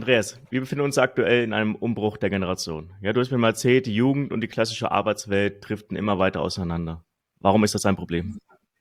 Andreas, wir befinden uns aktuell in einem Umbruch der Generation. Ja, du hast mir mal erzählt, die Jugend und die klassische Arbeitswelt driften immer weiter auseinander. Warum ist das ein Problem?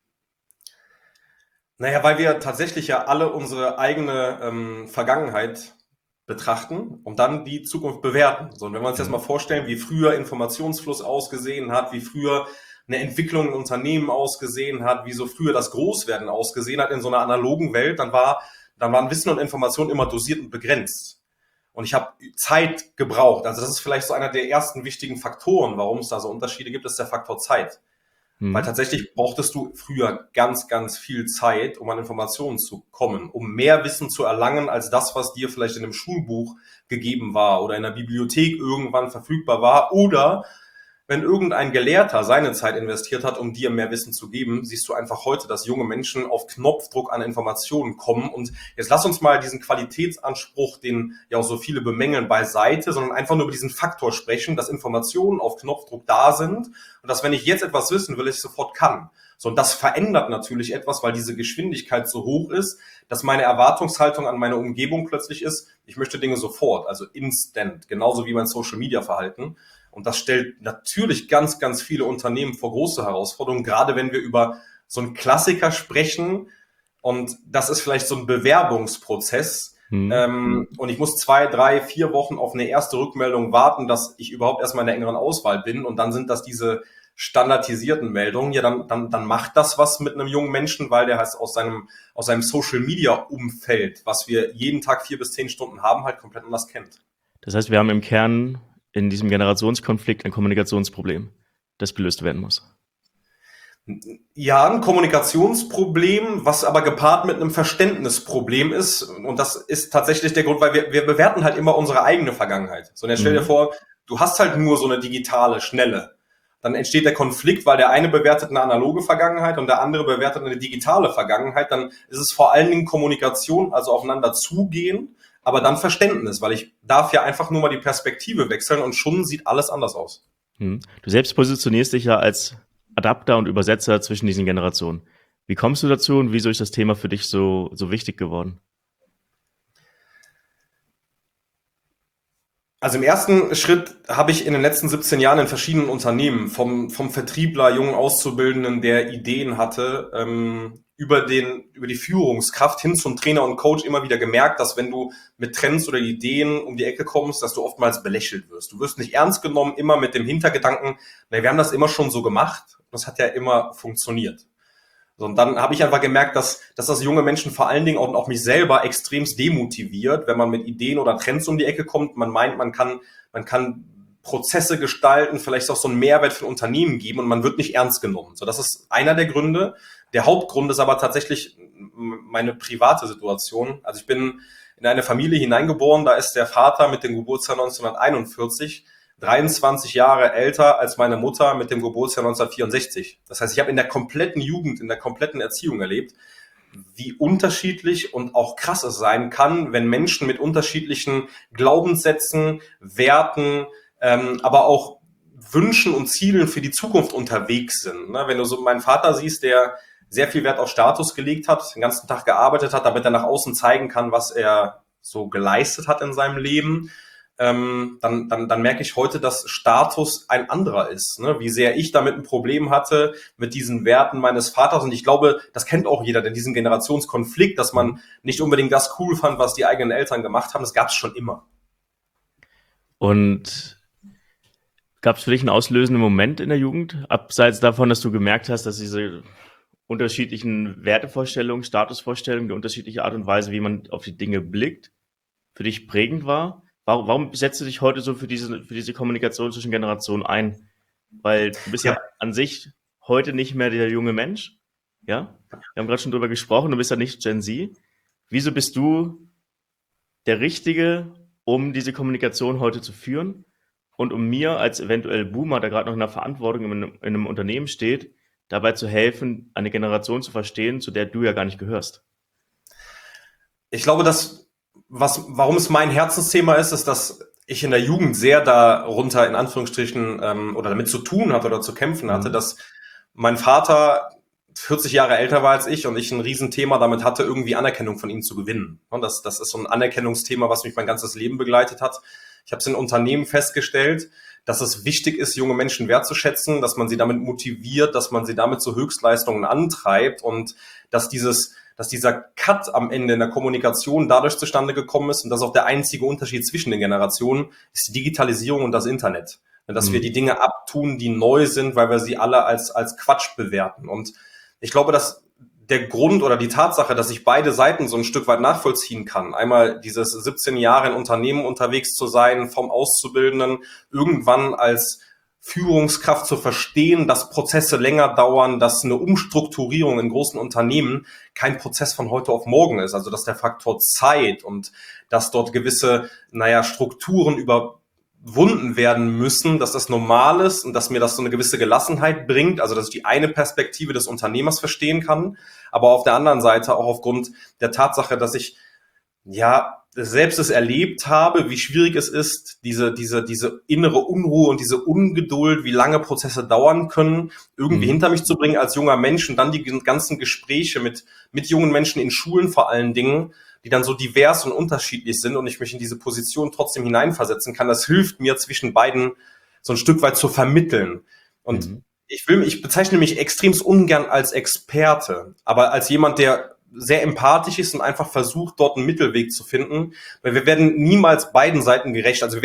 Naja, weil wir tatsächlich ja alle unsere eigene Vergangenheit betrachten und dann die Zukunft bewerten. So, und wenn wir uns jetzt mal Mhm. vorstellen, wie früher Informationsfluss ausgesehen hat, wie früher eine Entwicklung in Unternehmen ausgesehen hat, wie so früher das Großwerden ausgesehen hat in so einer analogen Welt, dann waren Wissen und Information immer dosiert und begrenzt. Und ich habe Zeit gebraucht. Also das ist vielleicht so einer der ersten wichtigen Faktoren, warum es da so Unterschiede gibt, ist der Faktor Zeit. Weil Mhm. tatsächlich brauchtest du früher ganz, ganz viel Zeit, um an Informationen zu kommen, um mehr Wissen zu erlangen als das, was dir vielleicht in einem Schulbuch gegeben war oder in der Bibliothek irgendwann verfügbar war. Oder wenn irgendein Gelehrter seine Zeit investiert hat, um dir mehr Wissen zu geben, siehst du einfach heute, dass junge Menschen auf Knopfdruck an Informationen kommen. Und jetzt lass uns mal diesen Qualitätsanspruch, den ja auch so viele bemängeln, beiseite, sondern einfach nur über diesen Faktor sprechen, dass Informationen auf Knopfdruck da sind und dass, wenn ich jetzt etwas wissen will, ich sofort kann. So, und das verändert natürlich etwas, weil diese Geschwindigkeit so hoch ist, dass meine Erwartungshaltung an meine Umgebung plötzlich ist, ich möchte Dinge sofort, also instant, genauso wie mein Social-Media-Verhalten. Und das stellt natürlich ganz, ganz viele Unternehmen vor große Herausforderungen, gerade wenn wir über so einen Klassiker sprechen. Und das ist vielleicht so ein Bewerbungsprozess. Mhm. Und ich muss 2, 3, 4 Wochen auf eine erste Rückmeldung warten, dass ich überhaupt erstmal in der engeren Auswahl bin. Und dann sind das diese standardisierten Meldungen. Ja, dann macht das was mit einem jungen Menschen, weil der heißt aus seinem Social-Media-Umfeld, was wir jeden Tag 4 bis 10 Stunden haben, halt komplett anders kennt. Das heißt, wir haben im Kern in diesem Generationskonflikt ein Kommunikationsproblem, das gelöst werden muss. Ja, ein Kommunikationsproblem, was aber gepaart mit einem Verständnisproblem ist. Und das ist tatsächlich der Grund, weil wir bewerten halt immer unsere eigene Vergangenheit. So, und jetzt stell dir Mhm. vor, du hast halt nur so eine digitale, schnelle. Dann entsteht der Konflikt, weil der eine bewertet eine analoge Vergangenheit und der andere bewertet eine digitale Vergangenheit. Dann ist es vor allen Dingen Kommunikation, also aufeinander zugehen, aber dann Verständnis, weil ich darf ja einfach nur mal die Perspektive wechseln und schon sieht alles anders aus. Mhm. Du selbst positionierst dich ja als Adapter und Übersetzer zwischen diesen Generationen. Wie kommst du dazu und wieso ist das Thema für dich so wichtig geworden? Also im ersten Schritt habe ich in den letzten 17 Jahren in verschiedenen Unternehmen vom Vertriebler, jungen Auszubildenden, der Ideen hatte, über die Führungskraft hin zum Trainer und Coach immer wieder gemerkt, dass wenn du mit Trends oder Ideen um die Ecke kommst, dass du oftmals belächelt wirst. Du wirst nicht ernst genommen, immer mit dem Hintergedanken, na, wir haben das immer schon so gemacht. Das hat ja immer funktioniert. So, und dann habe ich einfach gemerkt, dass das junge Menschen vor allen Dingen auch mich selber extremst demotiviert, wenn man mit Ideen oder Trends um die Ecke kommt. Man meint, man kann Prozesse gestalten, vielleicht auch so einen Mehrwert für ein Unternehmen geben und man wird nicht ernst genommen. So, das ist einer der Gründe. Der Hauptgrund ist aber tatsächlich meine private Situation. Also ich bin in eine Familie hineingeboren, da ist der Vater mit dem Geburtsjahr 1941 23 Jahre älter als meine Mutter mit dem Geburtsjahr 1964. Das heißt, ich habe in der kompletten Jugend, in der kompletten Erziehung erlebt, wie unterschiedlich und auch krass es sein kann, wenn Menschen mit unterschiedlichen Glaubenssätzen, Werten, aber auch Wünschen und Zielen für die Zukunft unterwegs sind. Ne? Wenn du so meinen Vater siehst, der sehr viel Wert auf Status gelegt hat, den ganzen Tag gearbeitet hat, damit er nach außen zeigen kann, was er so geleistet hat in seinem Leben, dann merke ich heute, dass Status ein anderer ist. Ne? Wie sehr ich damit ein Problem hatte mit diesen Werten meines Vaters. Und ich glaube, das kennt auch jeder, denn diesen Generationskonflikt, dass Mhm. man nicht unbedingt das cool fand, was die eigenen Eltern gemacht haben, das gab es schon immer. Und gab es für dich einen auslösenden Moment in der Jugend, abseits davon, dass du gemerkt hast, dass diese unterschiedlichen Wertevorstellungen, Statusvorstellungen, die unterschiedliche Art und Weise, wie man auf die Dinge blickt, für dich prägend war? Warum setzt du dich heute so für diese Kommunikation zwischen Generationen ein? Weil du bist ja Ja, an sich heute nicht mehr der junge Mensch, ja? Wir haben gerade schon drüber gesprochen, du bist ja nicht Gen Z. Wieso bist du der Richtige, um diese Kommunikation heute zu führen und um mir als eventuell Boomer, der gerade noch in der Verantwortung in einem Unternehmen steht, dabei zu helfen, eine Generation zu verstehen, zu der du ja gar nicht gehörst? ich glaube, warum es mein Herzensthema ist, dass ich in der Jugend sehr darunter in Anführungsstrichen oder damit zu tun hatte oder zu kämpfen hatte, Mhm. dass mein Vater 40 Jahre älter war als ich und ich ein Riesenthema damit hatte, irgendwie Anerkennung von ihm zu gewinnen. Und das ist so ein Anerkennungsthema, was mich mein ganzes Leben begleitet hat. Ich habe es in Unternehmen festgestellt, dass es wichtig ist, junge Menschen wertzuschätzen, dass man sie damit motiviert, dass man sie damit zu Höchstleistungen antreibt und dass dieser Cut am Ende in der Kommunikation dadurch zustande gekommen ist und das ist auch der einzige Unterschied zwischen den Generationen, ist die Digitalisierung und das Internet. Dass wir die Dinge abtun, die neu sind, weil wir sie alle als Quatsch bewerten. Und ich glaube, dass der Grund oder die Tatsache, dass ich beide Seiten so ein Stück weit nachvollziehen kann, einmal dieses 17 Jahre in Unternehmen unterwegs zu sein, vom Auszubildenden, irgendwann als Führungskraft zu verstehen, dass Prozesse länger dauern, dass eine Umstrukturierung in großen Unternehmen kein Prozess von heute auf morgen ist. Also dass der Faktor Zeit und dass dort gewisse, Strukturen überwunden werden müssen, dass das normal ist und dass mir das so eine gewisse Gelassenheit bringt, also dass ich die eine Perspektive des Unternehmers verstehen kann, aber auf der anderen Seite auch aufgrund der Tatsache, dass ich selbst es erlebt habe, wie schwierig es ist, diese innere Unruhe und diese Ungeduld, wie lange Prozesse dauern können, irgendwie hinter mich zu bringen als junger Mensch und dann die ganzen Gespräche mit jungen Menschen in Schulen vor allen Dingen, die dann so divers und unterschiedlich sind und ich mich in diese Position trotzdem hineinversetzen kann. Das hilft mir, zwischen beiden so ein Stück weit zu vermitteln. Und ich bezeichne mich extremst ungern als Experte, aber als jemand, der sehr empathisch ist und einfach versucht, dort einen Mittelweg zu finden, weil wir werden niemals beiden Seiten gerecht. Also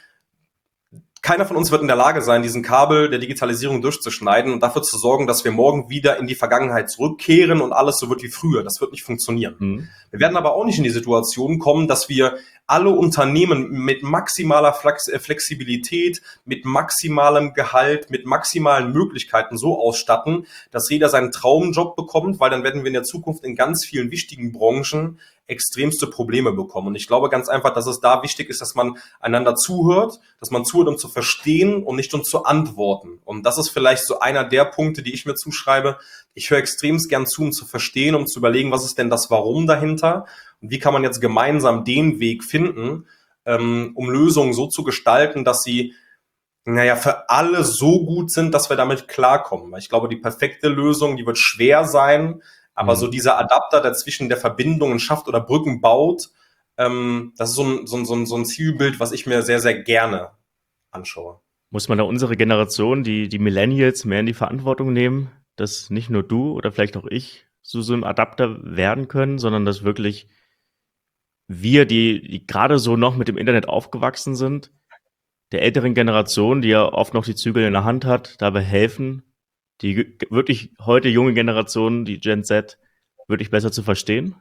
keiner von uns wird in der Lage sein, diesen Kabel der Digitalisierung durchzuschneiden und dafür zu sorgen, dass wir morgen wieder in die Vergangenheit zurückkehren und alles so wird wie früher. Das wird nicht funktionieren. Wir werden aber auch nicht in die Situation kommen, dass wir alle Unternehmen mit maximaler Flexibilität, mit maximalem Gehalt, mit maximalen Möglichkeiten so ausstatten, dass jeder seinen Traumjob bekommt, weil dann werden wir in der Zukunft in ganz vielen wichtigen Branchen extremste Probleme bekommen. Und ich glaube ganz einfach, dass es da wichtig ist, dass man einander zuhört, um zu verstehen und nicht um zu antworten. Und das ist vielleicht so einer der Punkte, die ich mir zuschreibe. Ich höre extremst gern zu, um zu verstehen, um zu überlegen, was ist denn das Warum dahinter und wie kann man jetzt gemeinsam den Weg finden, um Lösungen so zu gestalten, dass sie für alle so gut sind, dass wir damit klarkommen. Weil ich glaube, die perfekte Lösung, die wird schwer sein, aber so dieser Adapter dazwischen, der Verbindungen schafft oder Brücken baut, das ist so ein Zielbild, was ich mir sehr, sehr gerne anschaue. Muss man da unsere Generation, die Millennials, mehr in die Verantwortung nehmen, dass nicht nur du oder vielleicht auch ich so einem Adapter werden können, sondern dass wirklich wir, die gerade so noch mit dem Internet aufgewachsen sind, der älteren Generation, die ja oft noch die Zügel in der Hand hat, dabei helfen, die wirklich heute junge Generation, die Gen Z, wirklich besser zu verstehen?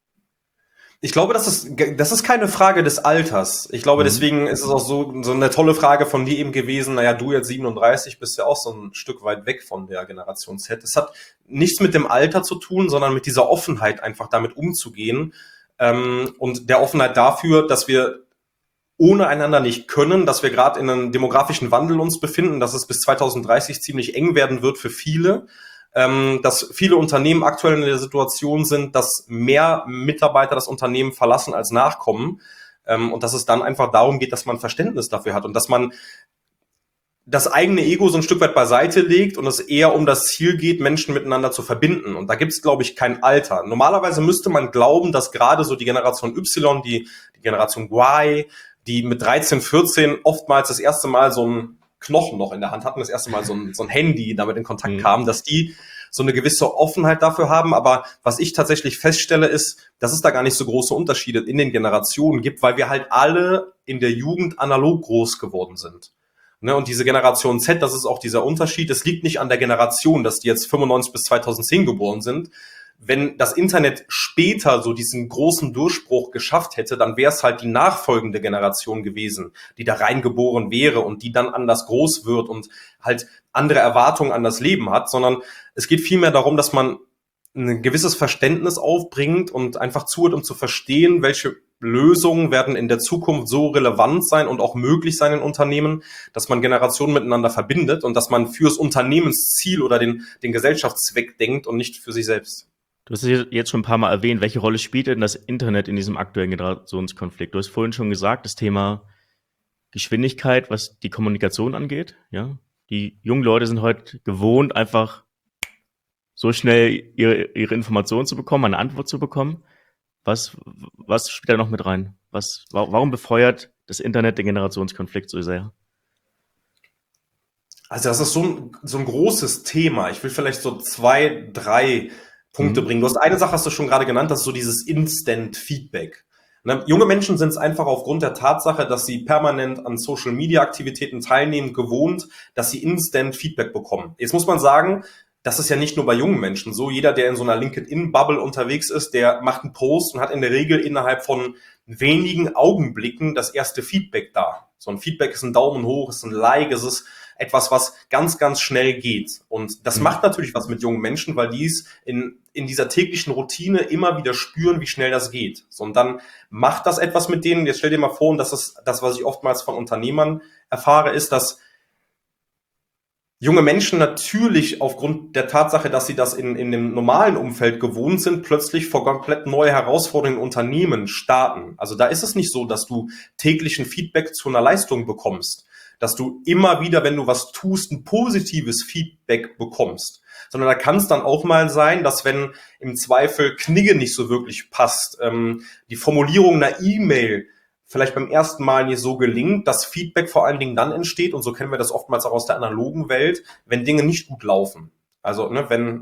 Ich glaube, das ist keine Frage des Alters. Ich glaube, deswegen ist es auch so eine tolle Frage von dir eben gewesen. Du jetzt 37 bist ja auch so ein Stück weit weg von der Generation Z. Es hat nichts mit dem Alter zu tun, sondern mit dieser Offenheit, einfach damit umzugehen. Und der Offenheit dafür, dass wir ohne einander nicht können, dass wir gerade in einem demografischen Wandel uns befinden, dass es bis 2030 ziemlich eng werden wird für viele, dass viele Unternehmen aktuell in der Situation sind, dass mehr Mitarbeiter das Unternehmen verlassen als nachkommen, und dass es dann einfach darum geht, dass man Verständnis dafür hat und dass man das eigene Ego so ein Stück weit beiseite legt und es eher um das Ziel geht, Menschen miteinander zu verbinden. Und da gibt es, glaube ich, kein Alter. Normalerweise müsste man glauben, dass gerade so die Generation Y, die Generation Y, die mit 13, 14 oftmals das erste Mal so ein Knochen noch in der Hand hatten, das erste Mal so ein Handy damit in Kontakt kamen, dass die so eine gewisse Offenheit dafür haben. Aber was ich tatsächlich feststelle, ist, dass es da gar nicht so große Unterschiede in den Generationen gibt, weil wir halt alle in der Jugend analog groß geworden sind. Und diese Generation Z, das ist auch dieser Unterschied. Es liegt nicht an der Generation, dass die jetzt 95 bis 2010 geboren sind. Wenn das Internet später so diesen großen Durchbruch geschafft hätte, dann wäre es halt die nachfolgende Generation gewesen, die da reingeboren wäre und die dann anders groß wird und halt andere Erwartungen an das Leben hat, sondern es geht vielmehr darum, dass man ein gewisses Verständnis aufbringt und einfach zuhört, um zu verstehen, welche Lösungen werden in der Zukunft so relevant sein und auch möglich sein in Unternehmen, dass man Generationen miteinander verbindet und dass man fürs Unternehmensziel oder den Gesellschaftszweck denkt und nicht für sich selbst. Du hast es jetzt schon ein paar Mal erwähnt, welche Rolle spielt denn das Internet in diesem aktuellen Generationskonflikt? Du hast vorhin schon gesagt, das Thema Geschwindigkeit, was die Kommunikation angeht. Ja, die jungen Leute sind heute gewohnt, einfach so schnell ihre Informationen zu bekommen, eine Antwort zu bekommen? Was spielt da noch mit rein? Warum befeuert das Internet den Generationskonflikt so sehr? Also das ist so ein großes Thema. Ich will vielleicht so 2, 3 Punkte bringen. Du hast eine Sache, hast du schon gerade genannt, das ist so dieses Instant-Feedback. Ne? Junge Menschen sind es einfach aufgrund der Tatsache, dass sie permanent an Social-Media-Aktivitäten teilnehmen, gewohnt, dass sie Instant-Feedback bekommen. Jetzt muss man sagen, das ist ja nicht nur bei jungen Menschen so. Jeder, der in so einer LinkedIn-Bubble unterwegs ist, der macht einen Post und hat in der Regel innerhalb von wenigen Augenblicken das erste Feedback da. So ein Feedback ist ein Daumen hoch, ist ein Like, es ist etwas, was ganz, ganz schnell geht. Und das macht natürlich was mit jungen Menschen, weil die es in dieser täglichen Routine immer wieder spüren, wie schnell das geht. So, und dann macht das etwas mit denen. Jetzt stell dir mal vor, und das ist das, was ich oftmals von Unternehmern erfahre, ist, dass junge Menschen natürlich aufgrund der Tatsache, dass sie das in dem normalen Umfeld gewohnt sind, plötzlich vor komplett neue Herausforderungen in Unternehmen starten. Also da ist es nicht so, dass du täglichen Feedback zu einer Leistung bekommst, dass du immer wieder, wenn du was tust, ein positives Feedback bekommst, sondern da kann es dann auch mal sein, dass wenn im Zweifel Knigge nicht so wirklich passt, die Formulierung einer E-Mail vielleicht beim ersten Mal nicht so gelingt, dass Feedback vor allen Dingen dann entsteht, und so kennen wir das oftmals auch aus der analogen Welt, wenn Dinge nicht gut laufen. Also wenn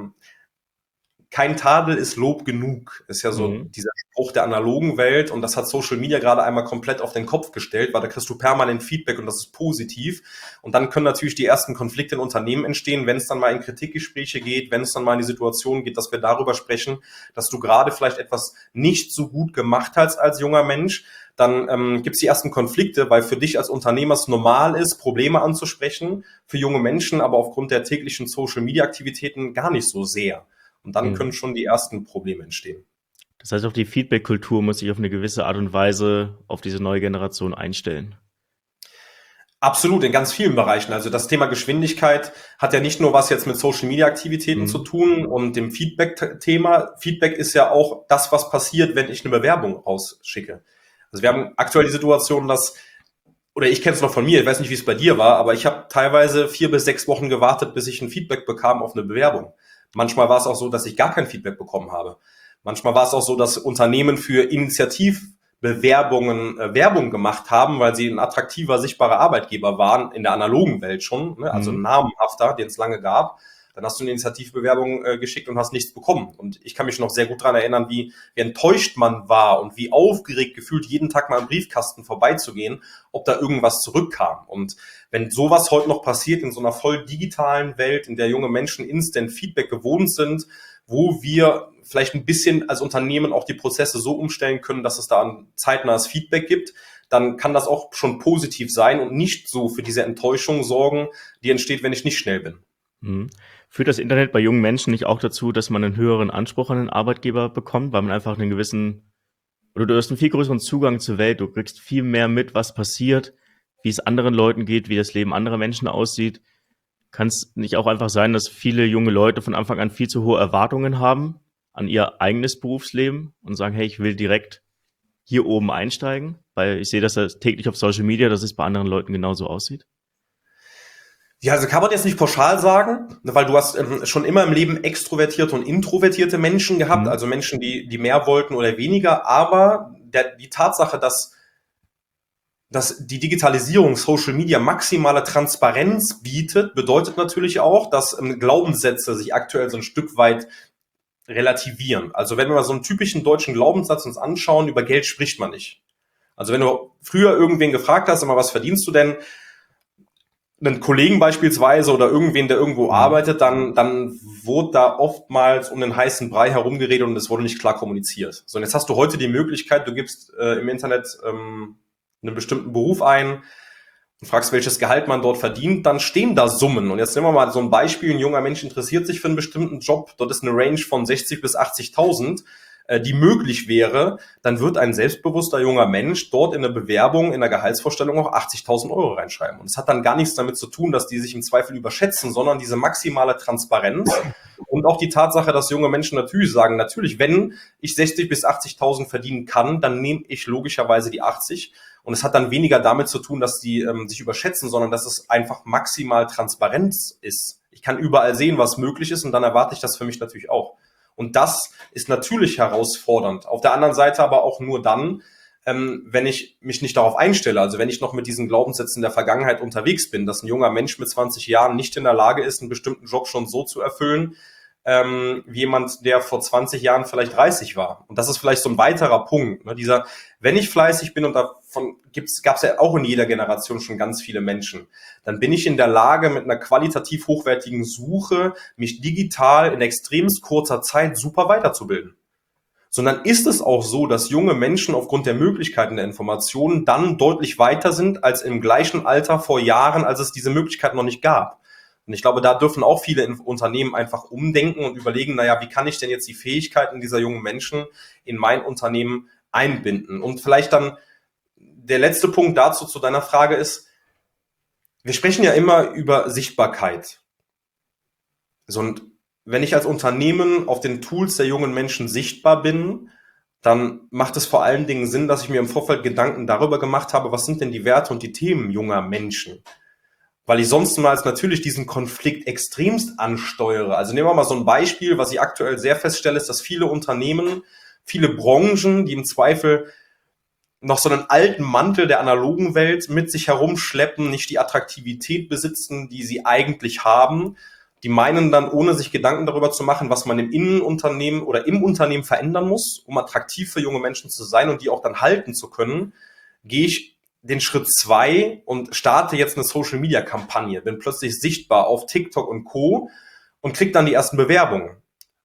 kein Tadel ist Lob genug, ist ja so dieser Spruch der analogen Welt, und das hat Social Media gerade einmal komplett auf den Kopf gestellt, weil da kriegst du permanent Feedback und das ist positiv, und dann können natürlich die ersten Konflikte in Unternehmen entstehen, wenn es dann mal in Kritikgespräche geht, wenn es dann mal in die Situation geht, dass wir darüber sprechen, dass du gerade vielleicht etwas nicht so gut gemacht hast als junger Mensch. Dann gibt es die ersten Konflikte, weil für dich als Unternehmer es normal ist, Probleme anzusprechen, für junge Menschen aber aufgrund der täglichen Social-Media-Aktivitäten gar nicht so sehr. Und dann können schon die ersten Probleme entstehen. Das heißt, auch die Feedback-Kultur muss sich auf eine gewisse Art und Weise auf diese neue Generation einstellen. Absolut, in ganz vielen Bereichen. Also das Thema Geschwindigkeit hat ja nicht nur was jetzt mit Social-Media-Aktivitäten zu tun und dem Feedback-Thema. Feedback ist ja auch das, was passiert, wenn ich eine Bewerbung rausschicke. Also wir haben aktuell die Situation, oder ich kenne es noch von mir, ich weiß nicht, wie es bei dir war, aber ich habe teilweise 4 bis 6 Wochen gewartet, bis ich ein Feedback bekam auf eine Bewerbung. Manchmal war es auch so, dass ich gar kein Feedback bekommen habe. Manchmal war es auch so, dass Unternehmen für Initiativbewerbungen Werbung gemacht haben, weil sie ein attraktiver, sichtbarer Arbeitgeber waren, in der analogen Welt schon, ne? Also namenhafter, den es lange gab. Dann hast du eine Initiativbewerbung geschickt und hast nichts bekommen. Und ich kann mich noch sehr gut daran erinnern, wie enttäuscht man war und wie aufgeregt gefühlt, jeden Tag mal im Briefkasten vorbeizugehen, ob da irgendwas zurückkam. Und wenn sowas heute noch passiert in so einer voll digitalen Welt, in der junge Menschen Instant Feedback gewohnt sind, wo wir vielleicht ein bisschen als Unternehmen auch die Prozesse so umstellen können, dass es da ein zeitnahes Feedback gibt, dann kann das auch schon positiv sein und nicht so für diese Enttäuschung sorgen, die entsteht, wenn ich nicht schnell bin. Führt das Internet bei jungen Menschen nicht auch dazu, dass man einen höheren Anspruch an den Arbeitgeber bekommt, weil man einfach oder du hast einen viel größeren Zugang zur Welt, du kriegst viel mehr mit, was passiert, wie es anderen Leuten geht, wie das Leben anderer Menschen aussieht. Kann es nicht auch einfach sein, dass viele junge Leute von Anfang an viel zu hohe Erwartungen haben an ihr eigenes Berufsleben und sagen, hey, ich will direkt hier oben einsteigen, weil ich sehe das täglich auf Social Media, dass es bei anderen Leuten genauso aussieht? Ja, also kann man jetzt nicht pauschal sagen, weil du hast schon immer im Leben extrovertierte und introvertierte Menschen gehabt, also Menschen, die mehr wollten oder weniger, aber die Tatsache, dass die Digitalisierung, Social Media maximale Transparenz bietet, bedeutet natürlich auch, dass Glaubenssätze sich aktuell so ein Stück weit relativieren. Also wenn wir mal so einen typischen deutschen Glaubenssatz uns anschauen, über Geld spricht man nicht. Also wenn du früher irgendwen gefragt hast, immer, was verdienst du denn? Einen Kollegen beispielsweise oder irgendwen, der irgendwo arbeitet, dann wurde da oftmals um den heißen Brei herumgeredet und es wurde nicht klar kommuniziert. So, und jetzt hast du heute die Möglichkeit, du gibst im Internet einen bestimmten Beruf ein und fragst, welches Gehalt man dort verdient, dann stehen da Summen. Und jetzt nehmen wir mal so ein Beispiel, ein junger Mensch interessiert sich für einen bestimmten Job, dort ist eine Range von 60.000 bis 80.000, die möglich wäre, dann wird ein selbstbewusster junger Mensch dort in der Bewerbung, in der Gehaltsvorstellung auch 80.000 Euro reinschreiben. Und es hat dann gar nichts damit zu tun, dass die sich im Zweifel überschätzen, sondern diese maximale Transparenz und auch die Tatsache, dass junge Menschen natürlich sagen, natürlich, wenn ich 60.000 bis 80.000 verdienen kann, dann nehme ich logischerweise die 80. Und es hat dann weniger damit zu tun, dass die sich überschätzen, sondern dass es einfach maximal Transparenz ist Ich kann überall sehen, was möglich ist und dann erwarte ich das für mich natürlich auch. Und das ist natürlich herausfordernd. Auf der anderen Seite aber auch nur dann, wenn ich mich nicht darauf einstelle, also wenn ich noch mit diesen Glaubenssätzen der Vergangenheit unterwegs bin, dass ein junger Mensch mit 20 Jahren nicht in der Lage ist, einen bestimmten Job schon so zu erfüllen, wie jemand, der vor 20 Jahren vielleicht 30 war. Und das ist vielleicht so ein weiterer Punkt, ne? Dieser, wenn ich fleißig bin, und davon gab es ja auch in jeder Generation schon ganz viele Menschen, dann bin ich in der Lage, mit einer qualitativ hochwertigen Suche mich digital in extremst kurzer Zeit super weiterzubilden. Sondern ist es auch so, dass junge Menschen aufgrund der Möglichkeiten der Informationen dann deutlich weiter sind als im gleichen Alter vor Jahren, als es diese Möglichkeit noch nicht gab. Und ich glaube, da dürfen auch viele Unternehmen einfach umdenken und überlegen, naja, wie kann ich denn jetzt die Fähigkeiten dieser jungen Menschen in mein Unternehmen einbinden? Und vielleicht dann der letzte Punkt dazu zu deiner Frage ist, wir sprechen ja immer über Sichtbarkeit. So, und wenn ich als Unternehmen auf den Tools der jungen Menschen sichtbar bin, dann macht es vor allen Dingen Sinn, dass ich mir im Vorfeld Gedanken darüber gemacht habe, was sind denn die Werte und die Themen junger Menschen? Weil ich sonst mal natürlich diesen Konflikt extremst ansteuere. Also nehmen wir mal so ein Beispiel, was ich aktuell sehr feststelle, ist, dass viele Unternehmen, viele Branchen, die im Zweifel noch so einen alten Mantel der analogen Welt mit sich herumschleppen, nicht die Attraktivität besitzen, die sie eigentlich haben. Die meinen dann, ohne sich Gedanken darüber zu machen, was man im Innenunternehmen oder im Unternehmen verändern muss, um attraktiv für junge Menschen zu sein und die auch dann halten zu können, gehe ich den Schritt 2 und starte jetzt eine Social-Media-Kampagne, bin plötzlich sichtbar auf TikTok und Co. und kriege dann die ersten Bewerbungen.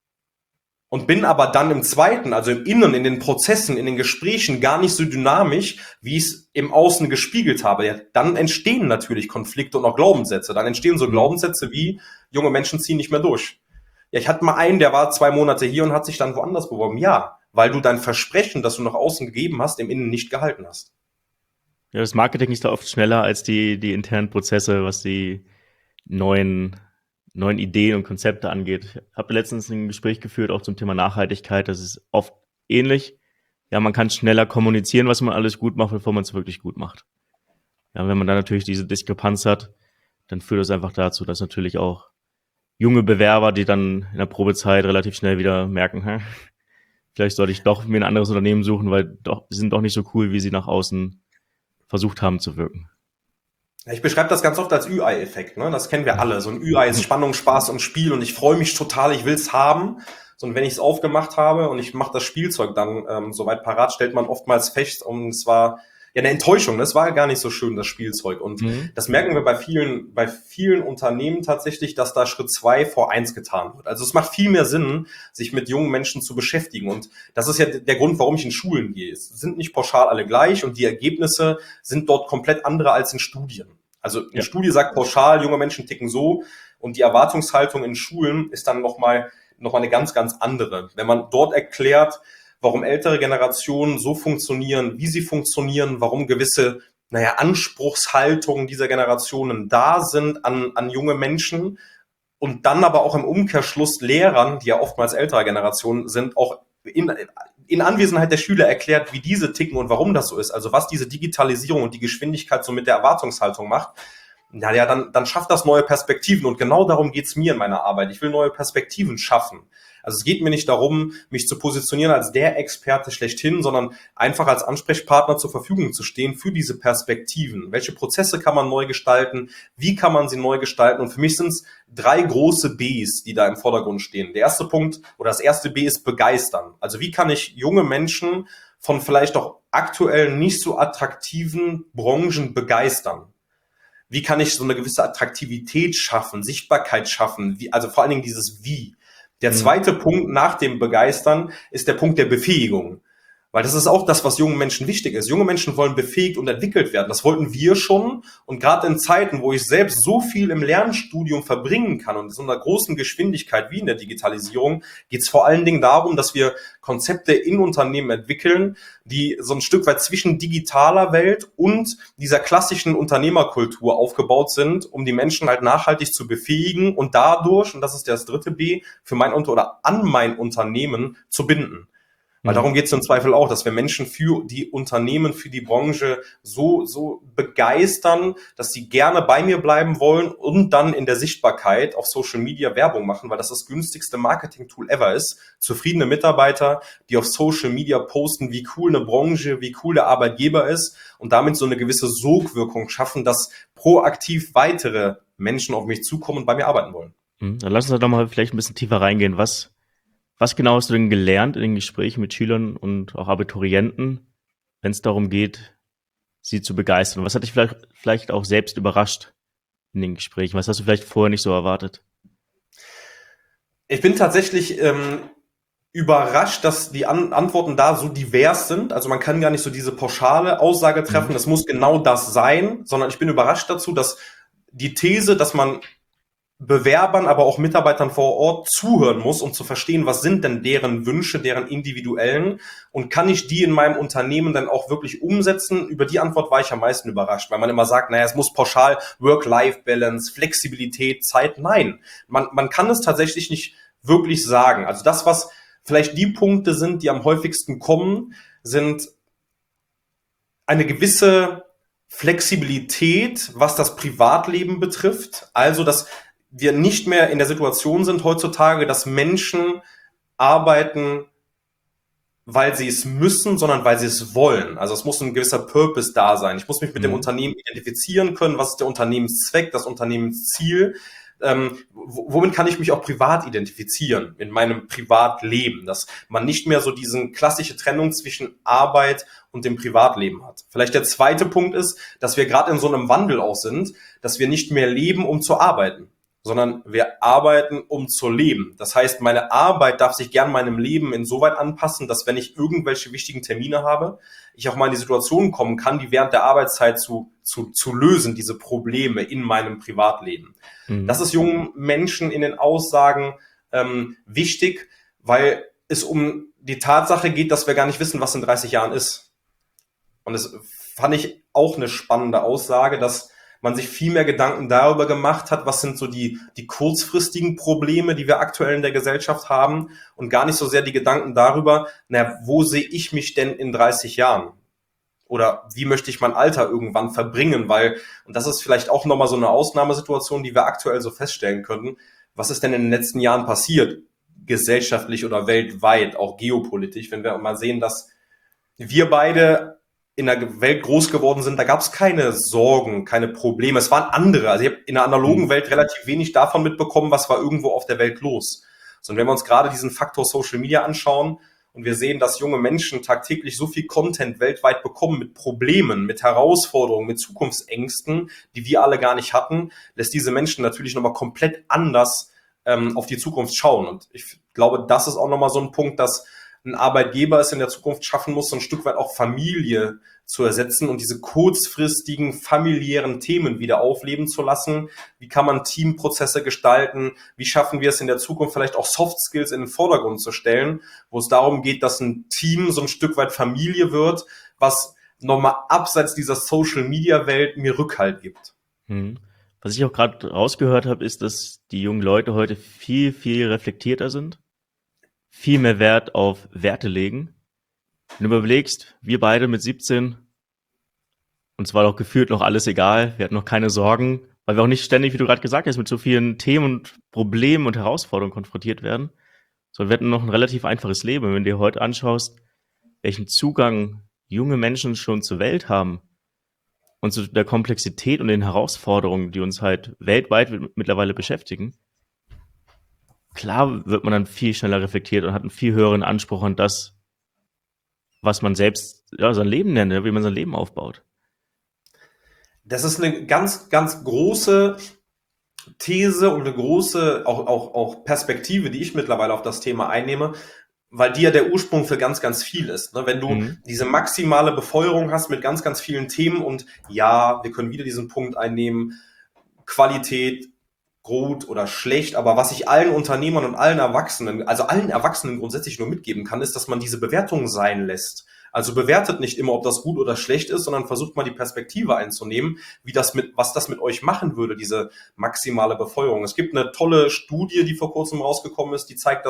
Und bin aber dann im zweiten, also im Innen, in den Prozessen, in den Gesprächen gar nicht so dynamisch, wie ich es im Außen gespiegelt habe. Ja, dann entstehen natürlich Konflikte und auch Glaubenssätze. Dann entstehen so Glaubenssätze wie, junge Menschen ziehen nicht mehr durch. Ja, ich hatte mal einen, der war 2 Monate hier und hat sich dann woanders beworben. Ja, weil du dein Versprechen, das du nach außen gegeben hast, im Innen nicht gehalten hast. Ja, das Marketing ist da oft schneller als die internen Prozesse, was die neuen Ideen und Konzepte angeht. Ich habe letztens ein Gespräch geführt, auch zum Thema Nachhaltigkeit. Das ist oft ähnlich. Ja, man kann schneller kommunizieren, was man alles gut macht, bevor man es wirklich gut macht. Ja, wenn man da natürlich diese Diskrepanz hat, dann führt das einfach dazu, dass natürlich auch junge Bewerber, die dann in der Probezeit relativ schnell wieder merken, vielleicht sollte ich doch mir ein anderes Unternehmen suchen, weil sie sind doch nicht so cool, wie sie nach außen versucht haben zu wirken. Ich beschreibe das ganz oft als Ü-Ei-Effekt, ne? Das kennen wir alle. So ein Ü-Ei ist Spannung, Spaß und Spiel und ich freue mich total, ich will es haben. So, und wenn ich es aufgemacht habe und ich mache das Spielzeug dann soweit parat, stellt man oftmals fest, und es war ja eine Enttäuschung. Das war gar nicht so schön, das Spielzeug. Und das merken wir bei vielen Unternehmen tatsächlich, dass da Schritt 2 vor 1 getan wird. Also es macht viel mehr Sinn, sich mit jungen Menschen zu beschäftigen. Und das ist ja der Grund, warum ich in Schulen gehe. Es sind nicht pauschal alle gleich und die Ergebnisse sind dort komplett andere als in Studien. Also eine Studie sagt pauschal, junge Menschen ticken so, und die Erwartungshaltung in Schulen ist dann noch mal eine ganz, ganz andere. Wenn man dort erklärt, warum ältere Generationen so funktionieren, wie sie funktionieren, warum gewisse, Anspruchshaltungen dieser Generationen da sind an junge Menschen, und dann aber auch im Umkehrschluss Lehrern, die ja oftmals älterer Generationen sind, auch in Anwesenheit der Schüler erklärt, wie diese ticken und warum das so ist, also was diese Digitalisierung und die Geschwindigkeit so mit der Erwartungshaltung macht, dann schafft das neue Perspektiven, und genau darum geht's mir in meiner Arbeit. Ich will neue Perspektiven schaffen. Also es geht mir nicht darum, mich zu positionieren als der Experte schlechthin, sondern einfach als Ansprechpartner zur Verfügung zu stehen für diese Perspektiven. Welche Prozesse kann man neu gestalten? Wie kann man sie neu gestalten? Und für mich sind es 3 große Bs, die da im Vordergrund stehen. Der erste Punkt oder das erste B ist begeistern. Also wie kann ich junge Menschen von vielleicht auch aktuell nicht so attraktiven Branchen begeistern? Wie kann ich so eine gewisse Attraktivität schaffen, Sichtbarkeit schaffen? Also vor allen Dingen dieses Wie. Der zweite Punkt nach dem Begeistern ist der Punkt der Befähigung. Weil das ist auch das, was jungen Menschen wichtig ist. Junge Menschen wollen befähigt und entwickelt werden. Das wollten wir schon. Und gerade in Zeiten, wo ich selbst so viel im Lernstudium verbringen kann und in so einer großen Geschwindigkeit wie in der Digitalisierung, geht es vor allen Dingen darum, dass wir Konzepte in Unternehmen entwickeln, die so ein Stück weit zwischen digitaler Welt und dieser klassischen Unternehmerkultur aufgebaut sind, um die Menschen halt nachhaltig zu befähigen und dadurch, und das ist das dritte B, für mein oder an mein Unternehmen zu binden. Weil Mhm. darum geht es im Zweifel auch, dass wir Menschen für die Unternehmen, für die Branche so begeistern, dass sie gerne bei mir bleiben wollen und dann in der Sichtbarkeit auf Social Media Werbung machen, weil das günstigste Marketing-Tool ever ist. Zufriedene Mitarbeiter, die auf Social Media posten, wie cool eine Branche, wie cool der Arbeitgeber ist und damit so eine gewisse Sogwirkung schaffen, dass proaktiv weitere Menschen auf mich zukommen und bei mir arbeiten wollen. Mhm. Dann lass uns doch mal vielleicht ein bisschen tiefer reingehen. Was genau hast du denn gelernt in den Gesprächen mit Schülern und auch Abiturienten, wenn es darum geht, sie zu begeistern? Was hat dich vielleicht auch selbst überrascht in den Gesprächen? Was hast du vielleicht vorher nicht so erwartet? Ich bin tatsächlich überrascht, dass die Antworten da so divers sind. Also man kann gar nicht so diese pauschale Aussage treffen, Mhm. das muss genau das sein, sondern ich bin überrascht dazu, dass die These, dass man Bewerbern, aber auch Mitarbeitern vor Ort zuhören muss, um zu verstehen, was sind denn deren Wünsche, deren individuellen und kann ich die in meinem Unternehmen dann auch wirklich umsetzen? Über die Antwort war ich am meisten überrascht, weil man immer sagt, naja, es muss pauschal Work-Life-Balance, Flexibilität, Zeit. Nein, man kann es tatsächlich nicht wirklich sagen. Also das, was vielleicht die Punkte sind, die am häufigsten kommen, sind eine gewisse Flexibilität, was das Privatleben betrifft. Also, dass wir nicht mehr in der Situation sind heutzutage, dass Menschen arbeiten, weil sie es müssen, sondern weil sie es wollen. Also es muss ein gewisser Purpose da sein. Ich muss mich mit dem Mhm. Unternehmen identifizieren können. Was ist der Unternehmenszweck, das Unternehmensziel? Womit kann ich mich auch privat identifizieren in meinem Privatleben, dass man nicht mehr so diesen klassische Trennung zwischen Arbeit und dem Privatleben hat. Vielleicht der zweite Punkt ist, dass wir gerade in so einem Wandel auch sind, dass wir nicht mehr leben, um zu arbeiten, sondern wir arbeiten, um zu leben. Das heißt, meine Arbeit darf sich gern meinem Leben insoweit anpassen, dass wenn ich irgendwelche wichtigen Termine habe, ich auch mal in die Situation kommen kann, die während der Arbeitszeit zu lösen, diese Probleme in meinem Privatleben. Das Mhm. ist jungen Menschen in den Aussagen wichtig, weil es um die Tatsache geht, dass wir gar nicht wissen, was in 30 Jahren ist. Und das fand ich auch eine spannende Aussage, dass man sich viel mehr Gedanken darüber gemacht hat, was sind so die kurzfristigen Probleme, die wir aktuell in der Gesellschaft haben und gar nicht so sehr die Gedanken darüber, naja, wo sehe ich mich denn in 30 Jahren? Oder wie möchte ich mein Alter irgendwann verbringen? Weil, und das ist vielleicht auch nochmal so eine Ausnahmesituation, die wir aktuell so feststellen können, was ist denn in den letzten Jahren passiert? Gesellschaftlich oder weltweit, auch geopolitisch, wenn wir mal sehen, dass wir beide in der Welt groß geworden sind, da gab es keine Sorgen, keine Probleme. Es waren andere. Also ich habe in der analogen Mhm. Welt relativ wenig davon mitbekommen, was war irgendwo auf der Welt los. Sondern wenn wir uns gerade diesen Faktor Social Media anschauen und wir sehen, dass junge Menschen tagtäglich so viel Content weltweit bekommen mit Problemen, mit Herausforderungen, mit Zukunftsängsten, die wir alle gar nicht hatten, lässt diese Menschen natürlich nochmal komplett anders auf die Zukunft schauen. Und ich glaube, das ist auch nochmal so ein Punkt, dass ein Arbeitgeber es in der Zukunft schaffen muss, so ein Stück weit auch Familie zu ersetzen und diese kurzfristigen familiären Themen wieder aufleben zu lassen. Wie kann man Teamprozesse gestalten? Wie schaffen wir es in der Zukunft vielleicht auch Soft Skills in den Vordergrund zu stellen, wo es darum geht, dass ein Team so ein Stück weit Familie wird, was nochmal abseits dieser Social-Media-Welt mir Rückhalt gibt. Mhm. Was ich auch gerade rausgehört habe, ist, dass die jungen Leute heute viel, viel reflektierter sind, viel mehr Wert auf Werte legen. Wenn du überlegst, wir beide mit 17, uns war doch gefühlt noch alles egal, wir hatten noch keine Sorgen, weil wir auch nicht ständig, wie du gerade gesagt hast, mit so vielen Themen und Problemen und Herausforderungen konfrontiert werden, sondern wir hatten noch ein relativ einfaches Leben. Wenn du dir heute anschaust, welchen Zugang junge Menschen schon zur Welt haben und zu der Komplexität und den Herausforderungen, die uns halt weltweit mittlerweile beschäftigen, klar wird man dann viel schneller reflektiert und hat einen viel höheren Anspruch an das, was man selbst, ja, sein Leben nennt, wie man sein Leben aufbaut. Das ist eine ganz, ganz große These und eine große auch Perspektive, die ich mittlerweile auf das Thema einnehme, weil die ja der Ursprung für ganz, ganz viel ist. Ne? Wenn du Mhm. diese maximale Befeuerung hast mit ganz, ganz vielen Themen und ja, wir können wieder diesen Punkt einnehmen, Qualität, gut oder schlecht, aber was ich allen Unternehmern und allen Erwachsenen, also allen Erwachsenen grundsätzlich nur mitgeben kann, ist, dass man diese Bewertung sein lässt. Also bewertet nicht immer, ob das gut oder schlecht ist, sondern versucht mal die Perspektive einzunehmen, was das mit euch machen würde, diese maximale Befeuerung. Es gibt eine tolle Studie, die vor kurzem rausgekommen ist, die zeigt, dass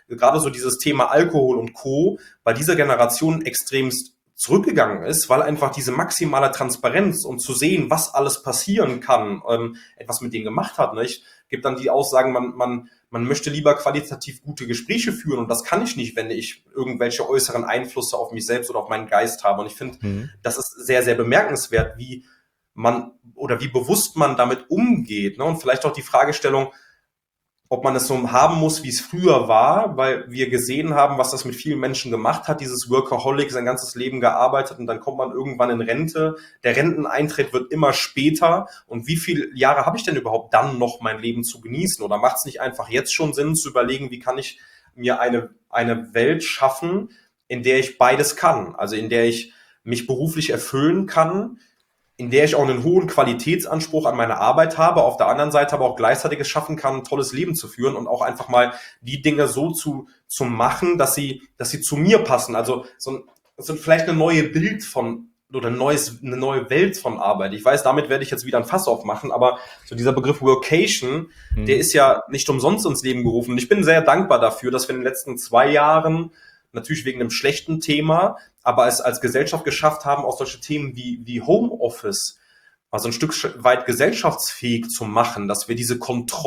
gerade so dieses Thema Alkohol und Co. bei dieser Generation extremst zurückgegangen ist, weil einfach diese maximale Transparenz und zu sehen, was alles passieren kann, etwas mit denen gemacht hat. Ne? Ich gebe dann die Aussagen, man möchte lieber qualitativ gute Gespräche führen und das kann ich nicht, wenn ich irgendwelche äußeren Einflüsse auf mich selbst oder auf meinen Geist habe. Und ich finde, das ist sehr, sehr bemerkenswert, wie man oder wie bewusst man damit umgeht. Ne? Und vielleicht auch die Fragestellung, ob man es so haben muss, wie es früher war, weil wir gesehen haben, was das mit vielen Menschen gemacht hat, dieses Workaholic, sein ganzes Leben gearbeitet und dann kommt man irgendwann in Rente. Der Renteneintritt wird immer später und wie viele Jahre habe ich denn überhaupt dann noch mein Leben zu genießen? Oder macht es nicht einfach jetzt schon Sinn zu überlegen, wie kann ich mir eine Welt schaffen, in der ich beides kann, also in der ich mich beruflich erfüllen kann, in der ich auch einen hohen Qualitätsanspruch an meine Arbeit habe, auf der anderen Seite aber auch gleichzeitig es schaffen kann, ein tolles Leben zu führen und auch einfach mal die Dinge so zu machen, dass sie zu mir passen. Also so vielleicht eine neue Bild von oder eine neue Welt von Arbeit. Ich weiß, damit werde ich jetzt wieder ein Fass aufmachen, aber so dieser Begriff Workation, der ist ja nicht umsonst ins Leben gerufen. Und ich bin sehr dankbar dafür, dass wir in den letzten 2 Jahren natürlich wegen einem schlechten Thema, aber es als Gesellschaft geschafft haben, auch solche Themen wie Homeoffice mal so ein Stück weit gesellschaftsfähig zu machen, dass wir diesen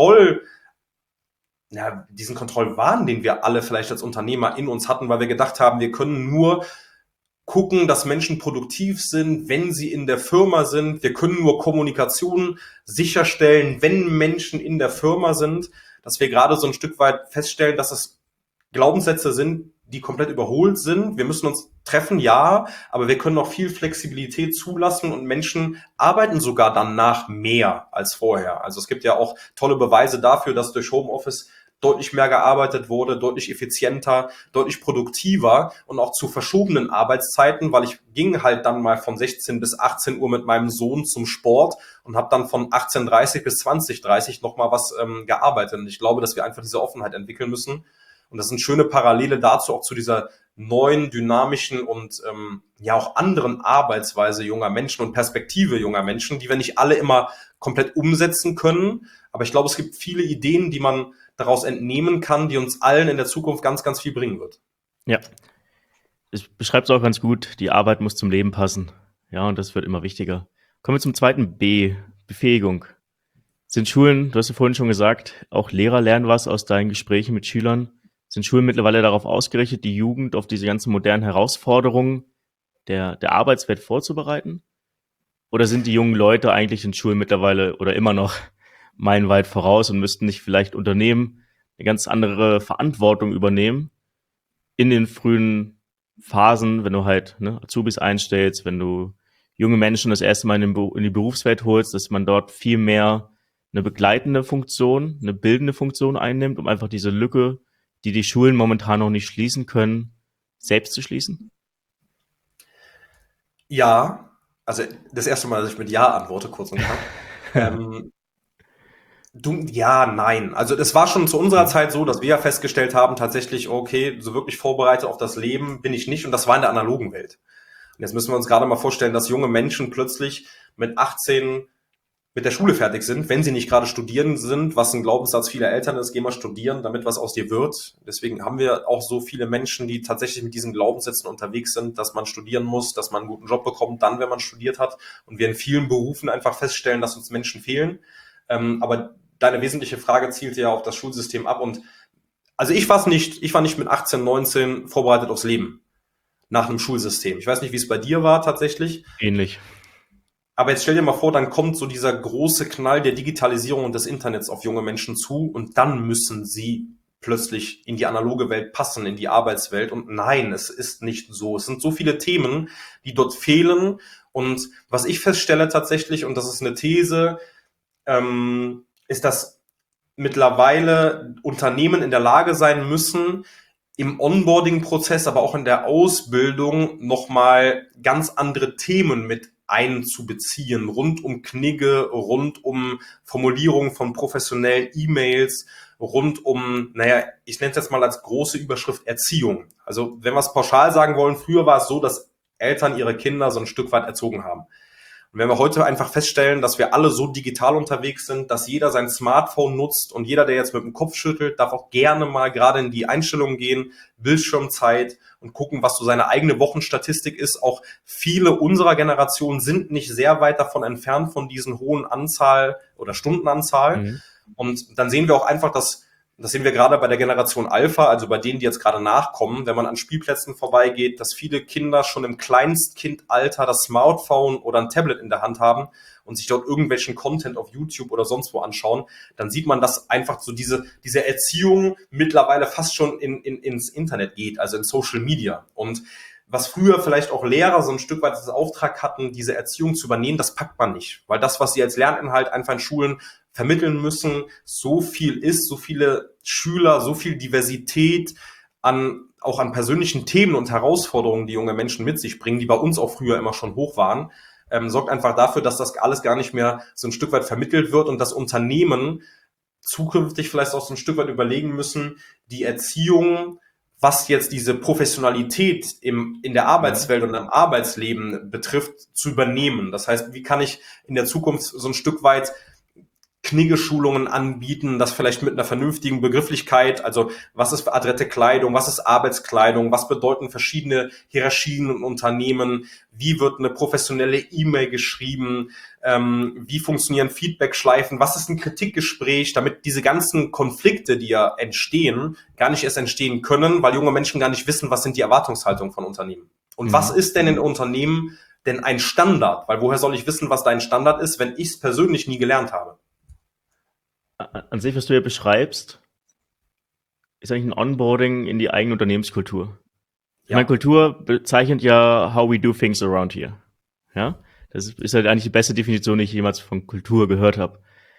Kontrollwahn, den wir alle vielleicht als Unternehmer in uns hatten, weil wir gedacht haben, wir können nur gucken, dass Menschen produktiv sind, wenn sie in der Firma sind. Wir können nur Kommunikation sicherstellen, wenn Menschen in der Firma sind, dass wir gerade so ein Stück weit feststellen, dass es Glaubenssätze sind, die komplett überholt sind. Wir müssen uns treffen, ja, aber wir können noch viel Flexibilität zulassen und Menschen arbeiten sogar danach mehr als vorher. Also es gibt ja auch tolle Beweise dafür, dass durch Homeoffice deutlich mehr gearbeitet wurde, deutlich effizienter, deutlich produktiver und auch zu verschobenen Arbeitszeiten, weil ich ging halt dann mal von 16 bis 18 Uhr mit meinem Sohn zum Sport und habe dann von 18:30 bis 20:30 nochmal was gearbeitet. Und ich glaube, dass wir einfach diese Offenheit entwickeln müssen. Und das sind schöne Parallele dazu, auch zu dieser neuen, dynamischen und ja auch anderen Arbeitsweise junger Menschen und Perspektive junger Menschen, die wir nicht alle immer komplett umsetzen können. Aber ich glaube, es gibt viele Ideen, die man daraus entnehmen kann, die uns allen in der Zukunft ganz, ganz viel bringen wird. Ja, es beschreibt es auch ganz gut. Die Arbeit muss zum Leben passen. Ja, und das wird immer wichtiger. Kommen wir zum zweiten B, Befähigung. Sind Schulen, du hast ja vorhin schon gesagt, auch Lehrer lernen was aus deinen Gesprächen mit Schülern. Sind Schulen mittlerweile darauf ausgerichtet, die Jugend auf diese ganzen modernen Herausforderungen der Arbeitswelt vorzubereiten? Oder sind die jungen Leute eigentlich in Schulen mittlerweile oder immer noch meilenweit voraus und müssten nicht vielleicht Unternehmen eine ganz andere Verantwortung übernehmen in den frühen Phasen, wenn du halt Azubis einstellst, wenn du junge Menschen das erste Mal in die Berufswelt holst, dass man dort viel mehr eine begleitende Funktion, eine bildende Funktion einnimmt, um einfach diese Lücke, die Schulen momentan noch nicht schließen können, selbst zu schließen? Ja, also das erste Mal, dass ich mit Ja antworte, kurz und knapp. Ja, nein. Also das war schon zu unserer Zeit so, dass wir ja festgestellt haben, tatsächlich, okay, so wirklich vorbereitet auf das Leben bin ich nicht und das war in der analogen Welt. Und jetzt müssen wir uns gerade mal vorstellen, dass junge Menschen plötzlich mit 18 mit der Schule fertig sind, wenn sie nicht gerade studieren sind, was ein Glaubenssatz vieler Eltern ist, geh mal studieren, damit was aus dir wird. Deswegen haben wir auch so viele Menschen, die tatsächlich mit diesen Glaubenssätzen unterwegs sind, dass man studieren muss, dass man einen guten Job bekommt, dann, wenn man studiert hat. Und wir in vielen Berufen einfach feststellen, dass uns Menschen fehlen. Aber deine wesentliche Frage zielte ja auf das Schulsystem ab. Und also ich war nicht mit 18, 19 vorbereitet aufs Leben nach einem Schulsystem. Ich weiß nicht, wie es bei dir war tatsächlich. Ähnlich. Aber jetzt stell dir mal vor, dann kommt so dieser große Knall der Digitalisierung und des Internets auf junge Menschen zu und dann müssen sie plötzlich in die analoge Welt passen, in die Arbeitswelt. Und nein, es ist nicht so. Es sind so viele Themen, die dort fehlen. Und was ich feststelle tatsächlich, und das ist eine These, ist, dass mittlerweile Unternehmen in der Lage sein müssen, im Onboarding-Prozess, aber auch in der Ausbildung nochmal ganz andere Themen mit einzubeziehen, rund um Knigge, rund um Formulierung von professionellen E-Mails, rund um, ich nenne es jetzt mal als große Überschrift Erziehung. Also wenn wir es pauschal sagen wollen, früher war es so, dass Eltern ihre Kinder so ein Stück weit erzogen haben. Und wenn wir heute einfach feststellen, dass wir alle so digital unterwegs sind, dass jeder sein Smartphone nutzt und jeder, der jetzt mit dem Kopf schüttelt, darf auch gerne mal gerade in die Einstellungen gehen, Bildschirmzeit und gucken, was so seine eigene Wochenstatistik ist. Auch viele unserer Generation sind nicht sehr weit davon entfernt von diesen hohen Anzahl oder Stundenanzahl. Mhm. Und dann sehen wir auch einfach, das sehen wir gerade bei der Generation Alpha, also bei denen, die jetzt gerade nachkommen, wenn man an Spielplätzen vorbeigeht, dass viele Kinder schon im Kleinstkindalter das Smartphone oder ein Tablet in der Hand haben und sich dort irgendwelchen Content auf YouTube oder sonst wo anschauen, dann sieht man, dass einfach so diese Erziehung mittlerweile fast schon ins Internet geht, also in Social Media. Und was früher vielleicht auch Lehrer so ein Stück weit das Auftrag hatten, diese Erziehung zu übernehmen, das packt man nicht. Weil das, was sie als Lerninhalt einfach in Schulen vermitteln müssen, so viel ist, so viele Schüler, so viel Diversität auch an persönlichen Themen und Herausforderungen, die junge Menschen mit sich bringen, die bei uns auch früher immer schon hoch waren, sorgt einfach dafür, dass das alles gar nicht mehr so ein Stück weit vermittelt wird und das Unternehmen zukünftig vielleicht auch so ein Stück weit überlegen müssen, die Erziehung, was jetzt diese Professionalität in der Arbeitswelt und im Arbeitsleben betrifft, zu übernehmen. Das heißt, wie kann ich in der Zukunft so ein Stück weit Kniggeschulungen anbieten, das vielleicht mit einer vernünftigen Begrifflichkeit, also was ist adrette Kleidung, was ist Arbeitskleidung, was bedeuten verschiedene Hierarchien und Unternehmen, wie wird eine professionelle E-Mail geschrieben, wie funktionieren Feedback-Schleifen, was ist ein Kritikgespräch, damit diese ganzen Konflikte, die ja entstehen, gar nicht erst entstehen können, weil junge Menschen gar nicht wissen, was sind die Erwartungshaltungen von Unternehmen. Und was ist denn in Unternehmen denn ein Standard? Weil woher soll ich wissen, was dein Standard ist, wenn ich es persönlich nie gelernt habe? An sich, was du ja beschreibst, ist eigentlich ein Onboarding in die eigene Unternehmenskultur. Ja. Meine Kultur bezeichnet ja how we do things around here. Ja, das ist halt eigentlich die beste Definition, die ich jemals von Kultur gehört habe.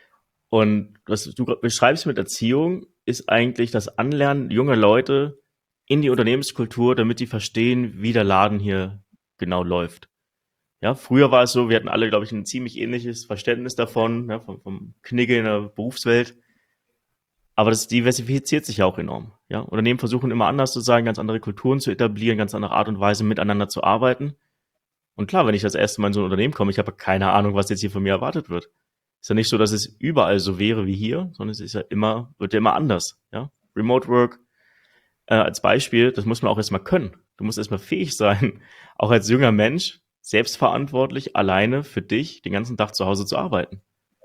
Und was du beschreibst mit Erziehung, ist eigentlich das Anlernen junger Leute in die Unternehmenskultur, damit die verstehen, wie der Laden hier genau läuft. Ja, früher war es so, wir hatten alle, glaube ich, ein ziemlich ähnliches Verständnis davon, ja, vom Knigge in der Berufswelt. Aber das diversifiziert sich ja auch enorm. Ja, Unternehmen versuchen immer anders zu sein, ganz andere Kulturen zu etablieren, ganz andere Art und Weise miteinander zu arbeiten. Und klar, wenn ich das erste Mal in so ein Unternehmen komme, ich habe keine Ahnung, was jetzt hier von mir erwartet wird. Ist ja nicht so, dass es überall so wäre wie hier, sondern es ist ja wird ja immer anders. Ja, Remote Work als Beispiel, das muss man auch erstmal können. Du musst erstmal fähig sein, auch als junger Mensch selbstverantwortlich alleine für dich den ganzen Tag zu Hause zu arbeiten.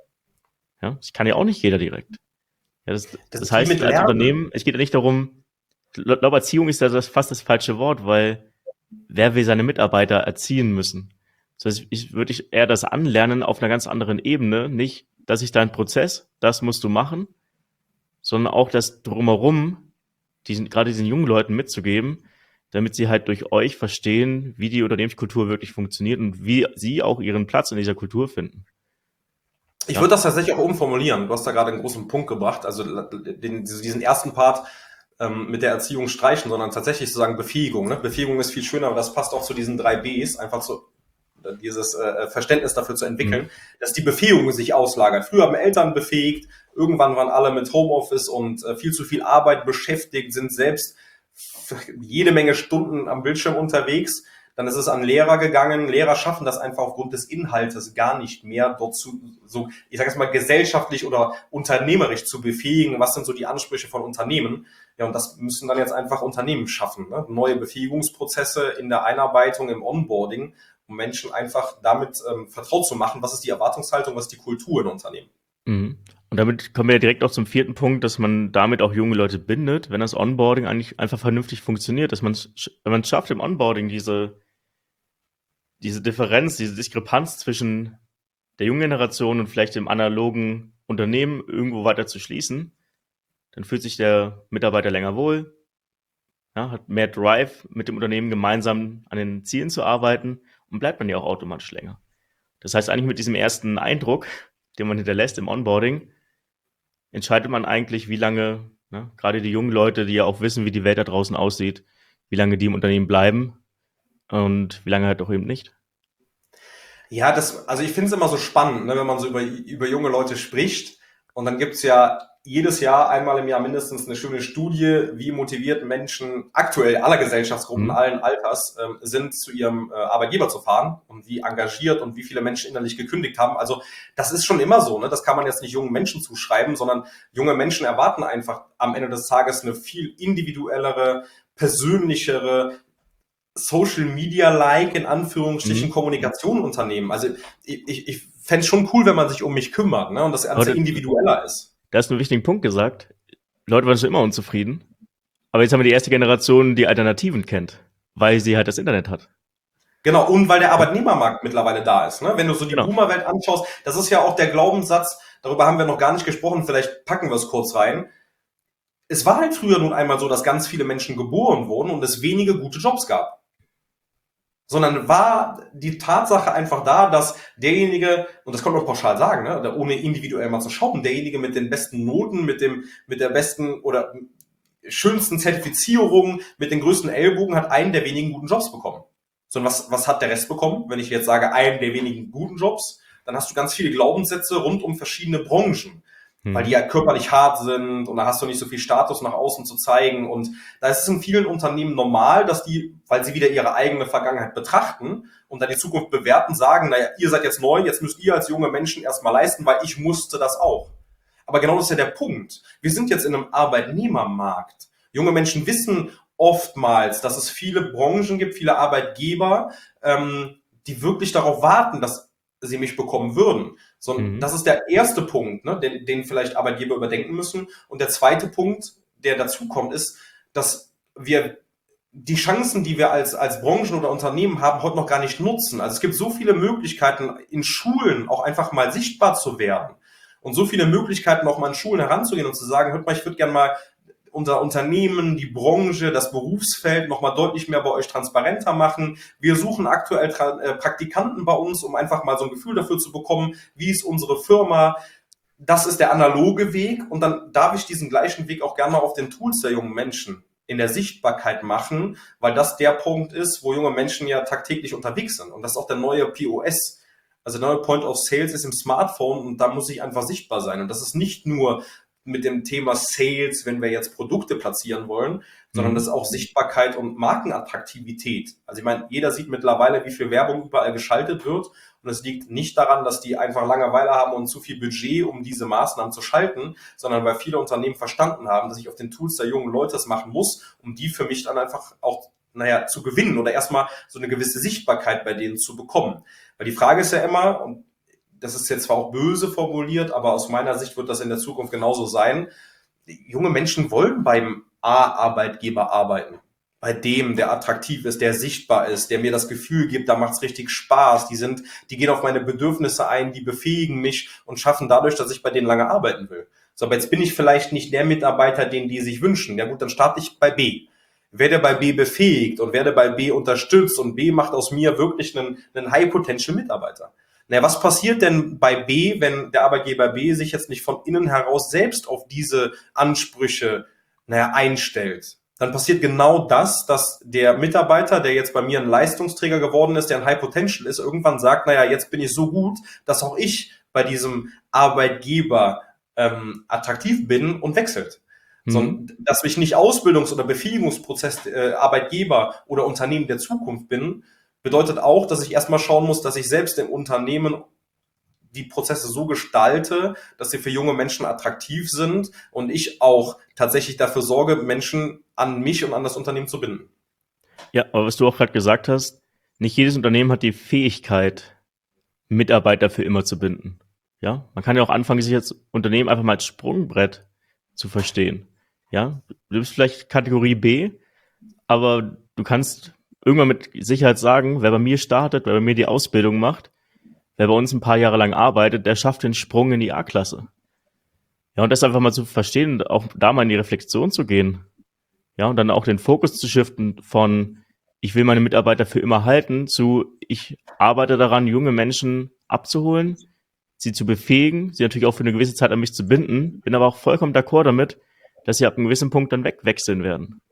Ja, das kann ja auch nicht jeder direkt. Ja, das heißt, als Unternehmen, es geht ja nicht darum, ich glaube, Erziehung ist ja fast das falsche Wort, weil wer will seine Mitarbeiter erziehen müssen? Das heißt, ich würde eher das anlernen auf einer ganz anderen Ebene, nicht, dass ich dein Prozess, das musst du machen, sondern auch das Drumherum, gerade diesen jungen Leuten mitzugeben, damit sie halt durch euch verstehen, wie die Unternehmenskultur wirklich funktioniert und wie sie auch ihren Platz in dieser Kultur finden. Ich würde das tatsächlich auch umformulieren. Du hast da gerade einen großen Punkt gebracht, also diesen ersten Part mit der Erziehung streichen, sondern tatsächlich zu sagen Befähigung. Ne? Befähigung ist viel schöner, aber das passt auch zu diesen 3 Bs, einfach so dieses Verständnis dafür zu entwickeln, dass die Befähigung sich auslagert. Früher haben Eltern befähigt, irgendwann waren alle mit Homeoffice und viel zu viel Arbeit beschäftigt, sind selbst jede Menge Stunden am Bildschirm unterwegs. Dann ist es an Lehrer gegangen. Lehrer schaffen das einfach aufgrund des Inhaltes gar nicht mehr, dort so, ich sage jetzt mal, gesellschaftlich oder unternehmerisch zu befähigen. Was sind so die Ansprüche von Unternehmen? Ja, und das müssen dann jetzt einfach Unternehmen schaffen. Ne? Neue Befähigungsprozesse in der Einarbeitung, im Onboarding, um Menschen einfach damit vertraut zu machen, was ist die Erwartungshaltung, was ist die Kultur in Unternehmen. Mhm. Und damit kommen wir ja direkt auch zum 4. Punkt, dass man damit auch junge Leute bindet, wenn das Onboarding eigentlich einfach vernünftig funktioniert, dass wenn man es schafft, im Onboarding diese Differenz, diese Diskrepanz zwischen der jungen Generation und vielleicht dem analogen Unternehmen irgendwo weiter zu schließen, dann fühlt sich der Mitarbeiter länger wohl, ja, hat mehr Drive, mit dem Unternehmen gemeinsam an den Zielen zu arbeiten und bleibt dann ja auch automatisch länger. Das heißt, eigentlich mit diesem ersten Eindruck, den man hinterlässt im Onboarding, entscheidet man eigentlich, wie lange, ne, gerade die jungen Leute, die ja auch wissen, wie die Welt da draußen aussieht, wie lange die im Unternehmen bleiben und wie lange halt auch eben nicht. Ja, also ich finde es immer so spannend, ne, wenn man so über junge Leute spricht und dann gibt's ja jedes Jahr, einmal im Jahr mindestens eine schöne Studie, wie motiviert Menschen aktuell aller Gesellschaftsgruppen, allen Alters sind, zu ihrem Arbeitgeber zu fahren und wie engagiert und wie viele Menschen innerlich gekündigt haben. Also das ist schon immer so, ne? Das kann man jetzt nicht jungen Menschen zuschreiben, sondern junge Menschen erwarten einfach am Ende des Tages eine viel individuellere, persönlichere, Social Media-like in Anführungsstrichen Kommunikation unternehmen. Also ich fände es schon cool, wenn man sich um mich kümmert, ne? Und das Ganze individueller ist. Da hast du einen wichtigen Punkt gesagt. Leute waren schon immer unzufrieden. Aber jetzt haben wir die erste Generation, die Alternativen kennt, weil sie halt das Internet hat. Genau, und weil der Arbeitnehmermarkt mittlerweile da ist. Ne? Wenn du so die Boomer-Welt anschaust, das ist ja auch der Glaubenssatz, darüber haben wir noch gar nicht gesprochen, vielleicht packen wir es kurz rein. Es war halt früher nun einmal so, dass ganz viele Menschen geboren wurden und es wenige gute Jobs gab. Sondern war die Tatsache einfach da, dass derjenige, und das kann man auch pauschal sagen, ne, ohne individuell mal zu schauen, derjenige mit den besten Noten, mit der besten oder schönsten Zertifizierung, mit den größten Ellbogen hat einen der wenigen guten Jobs bekommen. Sondern was hat der Rest bekommen? Wenn ich jetzt sage, einen der wenigen guten Jobs, dann hast du ganz viele Glaubenssätze rund um verschiedene Branchen. Weil die ja körperlich hart sind und da hast du nicht so viel Status nach außen zu zeigen. Und da ist es in vielen Unternehmen normal, dass die, weil sie wieder ihre eigene Vergangenheit betrachten und dann die Zukunft bewerten, sagen, naja, ihr seid jetzt neu, jetzt müsst ihr als junge Menschen erstmal leisten, weil ich musste das auch. Aber genau das ist ja der Punkt. Wir sind jetzt in einem Arbeitnehmermarkt. Junge Menschen wissen oftmals, dass es viele Branchen gibt, viele Arbeitgeber, die wirklich darauf warten, dass sie mich bekommen würden. Das ist der erste Punkt, ne, den vielleicht Arbeitgeber überdenken müssen. Und der zweite Punkt, der dazu kommt, ist, dass wir die Chancen, die wir als Branchen oder Unternehmen haben, heute noch gar nicht nutzen. Also es gibt so viele Möglichkeiten, in Schulen auch einfach mal sichtbar zu werden. Und so viele Möglichkeiten, auch mal in Schulen heranzugehen und zu sagen, hört mal, ich würde gerne mal unser Unternehmen, die Branche, das Berufsfeld nochmal deutlich mehr bei euch transparenter machen. Wir suchen aktuell Praktikanten bei uns, um einfach mal so ein Gefühl dafür zu bekommen, wie ist unsere Firma. Das ist der analoge Weg und dann darf ich diesen gleichen Weg auch gerne mal auf den Tools der jungen Menschen in der Sichtbarkeit machen, weil das der Punkt ist, wo junge Menschen ja tagtäglich unterwegs sind. Und das ist auch der neue POS. Also der neue Point of Sales ist im Smartphone und da muss ich einfach sichtbar sein. Und das ist nicht nur mit dem Thema Sales, wenn wir jetzt Produkte platzieren wollen, sondern das ist auch Sichtbarkeit und Markenattraktivität. Also ich meine, jeder sieht mittlerweile, wie viel Werbung überall geschaltet wird und es liegt nicht daran, dass die einfach Langeweile haben und zu viel Budget, um diese Maßnahmen zu schalten, sondern weil viele Unternehmen verstanden haben, dass ich auf den Tools der jungen Leute das machen muss, um die für mich dann einfach auch zu gewinnen oder erstmal so eine gewisse Sichtbarkeit bei denen zu bekommen. Weil die Frage ist ja immer, und das ist jetzt zwar auch böse formuliert, aber aus meiner Sicht wird das in der Zukunft genauso sein. Junge Menschen wollen beim A-Arbeitgeber arbeiten. Bei dem, der attraktiv ist, der sichtbar ist, der mir das Gefühl gibt, da macht's richtig Spaß. Die gehen auf meine Bedürfnisse ein, die befähigen mich und schaffen dadurch, dass ich bei denen lange arbeiten will. So, aber jetzt bin ich vielleicht nicht der Mitarbeiter, den die sich wünschen. Ja gut, dann starte ich bei B. Werde bei B befähigt und werde bei B unterstützt und B macht aus mir wirklich einen High-Potential-Mitarbeiter. Naja, was passiert denn bei B, wenn der Arbeitgeber B sich jetzt nicht von innen heraus selbst auf diese Ansprüche einstellt? Dann passiert genau das, dass der Mitarbeiter, der jetzt bei mir ein Leistungsträger geworden ist, der ein High Potential ist, irgendwann sagt, naja, jetzt bin ich so gut, dass auch ich bei diesem Arbeitgeber attraktiv bin und wechselt. Dass ich nicht Ausbildungs- oder Befähigungsprozess Arbeitgeber oder Unternehmen der Zukunft bin, bedeutet auch, dass ich erstmal schauen muss, dass ich selbst im Unternehmen die Prozesse so gestalte, dass sie für junge Menschen attraktiv sind und ich auch tatsächlich dafür sorge, Menschen an mich und an das Unternehmen zu binden. Ja, aber was du auch gerade gesagt hast, nicht jedes Unternehmen hat die Fähigkeit, Mitarbeiter für immer zu binden. Ja, man kann ja auch anfangen, sich als Unternehmen einfach mal als Sprungbrett zu verstehen. Ja, du bist vielleicht Kategorie B, aber du kannst irgendwann mit Sicherheit sagen, wer bei mir startet, wer bei mir die Ausbildung macht, wer bei uns ein paar Jahre lang arbeitet, der schafft den Sprung in die A-Klasse. Ja, und das einfach mal zu verstehen und auch da mal in die Reflexion zu gehen. Ja, und dann auch den Fokus zu shiften von, ich will meine Mitarbeiter für immer halten, zu, ich arbeite daran, junge Menschen abzuholen, sie zu befähigen, sie natürlich auch für eine gewisse Zeit an mich zu binden, bin aber auch vollkommen d'accord damit, dass sie ab einem gewissen Punkt dann wegwechseln werden.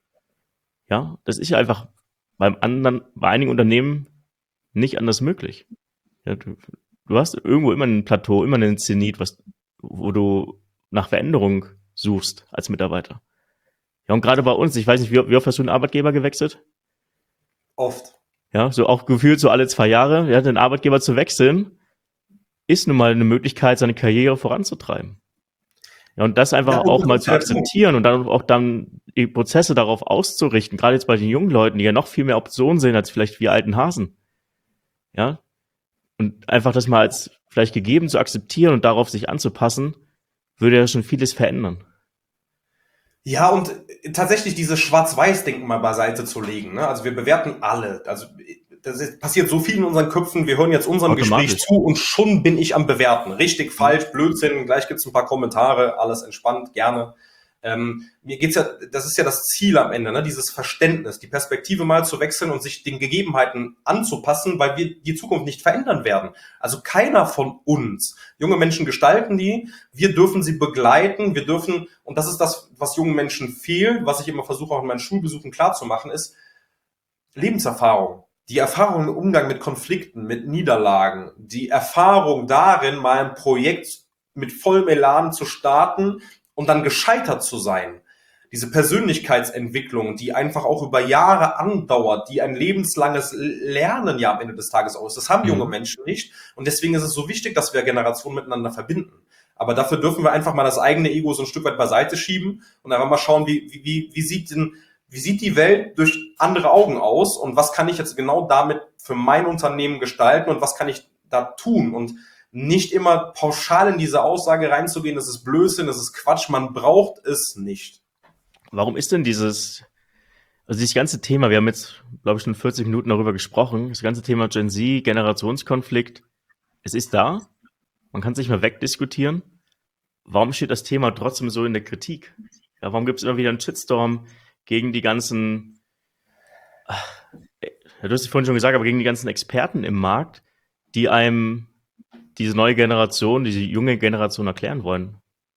Ja, das ist ja einfach bei einigen Unternehmen nicht anders möglich. Ja, du hast irgendwo immer ein Plateau, immer einen Zenit, wo du nach Veränderung suchst als Mitarbeiter. Ja, und gerade bei uns, ich weiß nicht, wie oft hast du einen Arbeitgeber gewechselt? Oft. Ja, so auch gefühlt so alle 2 Jahre, ja, den Arbeitgeber zu wechseln, ist nun mal eine Möglichkeit, seine Karriere voranzutreiben. Ja, und das einfach Ja, und auch das mal ist zu ja der Punkt. akzeptieren und dann auch dann die Prozesse darauf auszurichten, gerade jetzt bei den jungen Leuten, die ja noch viel mehr Optionen sehen als vielleicht wir alten Hasen. Ja, und einfach das mal als vielleicht gegeben zu akzeptieren und darauf sich anzupassen, würde ja schon vieles verändern. Ja, und tatsächlich dieses Schwarz-Weiß-Denken mal beiseite zu legen. Ne? Also wir bewerten alle. Also passiert so viel in unseren Köpfen. Wir hören jetzt unserem Gespräch Automatisch. zu und schon bin ich am Bewerten. Richtig, falsch, Blödsinn. Gleich gibt's ein paar Kommentare. Alles entspannt, gerne. Mir geht's ja, das ist ja das Ziel am Ende, ne? Dieses Verständnis, die Perspektive mal zu wechseln und sich den Gegebenheiten anzupassen, weil wir die Zukunft nicht verändern werden. Also keiner von uns. Junge Menschen gestalten die, wir dürfen sie begleiten, wir dürfen, und das ist das, was jungen Menschen fehlt, was ich immer versuche auch in meinen Schulbesuchen klarzumachen, ist Lebenserfahrung. Die Erfahrung im Umgang mit Konflikten, mit Niederlagen, die Erfahrung darin, mal ein Projekt mit vollem Elan zu starten und dann gescheitert zu sein. Diese Persönlichkeitsentwicklung, die einfach auch über Jahre andauert, die ein lebenslanges Lernen ja am Ende des Tages aus. Das haben junge Mhm. Menschen nicht. Und deswegen ist es so wichtig, dass wir Generationen miteinander verbinden. Aber dafür dürfen wir einfach mal das eigene Ego so ein Stück weit beiseite schieben und einfach mal schauen, wie sieht die Welt durch andere Augen aus und was kann ich jetzt genau damit für mein Unternehmen gestalten und was kann ich da tun und nicht immer pauschal in diese Aussage reinzugehen, das ist Blödsinn, das ist Quatsch, man braucht es nicht. Warum ist denn also dieses ganze Thema, wir haben jetzt, glaube ich, schon 40 Minuten darüber gesprochen, das ganze Thema Gen Z, Generationskonflikt, es ist da, man kann es nicht mehr wegdiskutieren. Warum steht das Thema trotzdem so in der Kritik? Ja, warum gibt es immer wieder einen Shitstorm gegen die ganzen, ja, du hast es vorhin schon gesagt, aber gegen die ganzen Experten im Markt, die einem diese neue Generation, diese junge Generation erklären wollen?